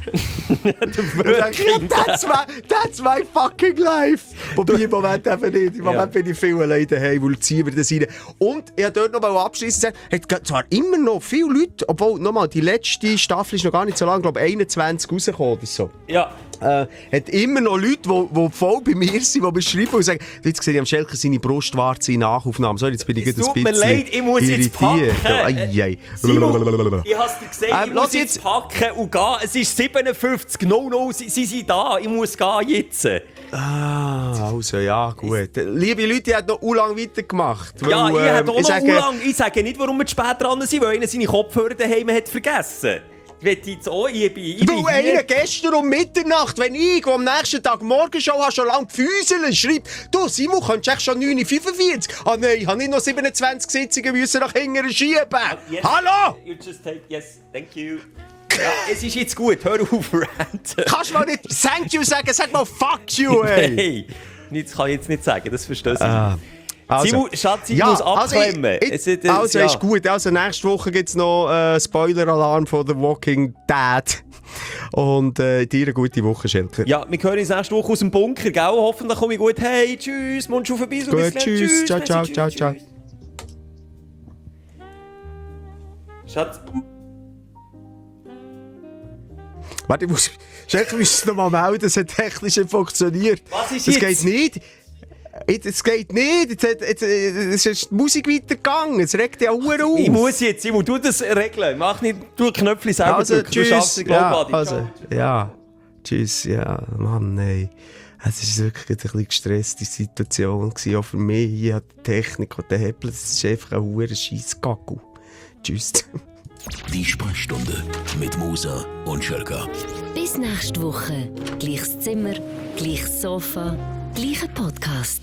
That's my fucking life. Wobei im Moment eben nicht. Im Moment bin ich viel alleine daheim, weil ziehen wir das rein. Und ich wollte dort noch abschließend sagen, es hat zwar immer noch viele Leute, obwohl, nochmal, die letzte Staffel ist noch gar nicht so lang, glaube 21 rausgekommen oder so. Ja. Hat immer noch Leute, die voll bei mir sind, die beschreiben und sagen, jetzt sehe ich am Schelker seine Brustwarze in Nachaufnahmen. So, jetzt bin ich ein bisschen irritiert. Es tut mir leid, ich muss jetzt packen. Simon, ich hab's dir gesagt, ich muss jetzt packen und gehen. Es ist 57:00, sie sind da, ich muss gehen jetzt. Also, ja, gut. Liebe Leute, ihr habt noch lange weitergemacht. Ja, ich habe auch noch lang. Ich sage nicht, warum wir zu spät dran sind, weil einer seine Kopfhörer daheim hat vergessen. Du, einer gestern um Mitternacht, wenn ich am nächsten Tag Morgenshow habe, schon lange die Füße schreibt, du Simon, könntest du schon 9:45? Ah nein, ich habe nicht noch 27 Sitzungen müssen nach hinten schieben. Yes, hallo! You just take, yes, thank you. Ja, es ist jetzt gut, hör auf, ranten. Kannst du mal nicht thank you sagen, sag mal fuck you, ey! Nein, das kann ich jetzt nicht sagen, das verstehst du. Simon, Schatz, ich muss abklemmen. Ist gut. Also nächste Woche gibt es noch Spoiler-Alarm von The Walking Dead. Und dir eine gute Woche, Schelker. Ja, wir hören uns nächste Woche aus dem Bunker, gell? Hoffentlich komme ich gut. Hey, tschüss, Mundschuh vorbei. So Gut, tschüss. Ciao, ciao, ciao, ciao. Schatz. Warte, Schelker, musst du noch mal melden, es hat technisch nicht funktioniert. Was ist das jetzt? Geht nicht. Es geht nicht. Jetzt ist die Musik weitergegangen. Es regt ja Uhr auf. Ich muss jetzt, Simon, du das regeln. Mach nicht, du Knöpfchen selber Also, drücken. tschüss. Du schaffst es, glaub ich. Tschüss. Ja, Mann, nein. Es war wirklich eine bisschen gestresste Situation gewesen, auch für mich. Hier hat die Technik und der Hebel, das ist einfach ein hoher Scheissgackel. Tschüss. Die Sprechstunde mit Musa und Schelka. Bis nächste Woche. Gleiches Zimmer, gleiches Sofa, gleicher Podcast.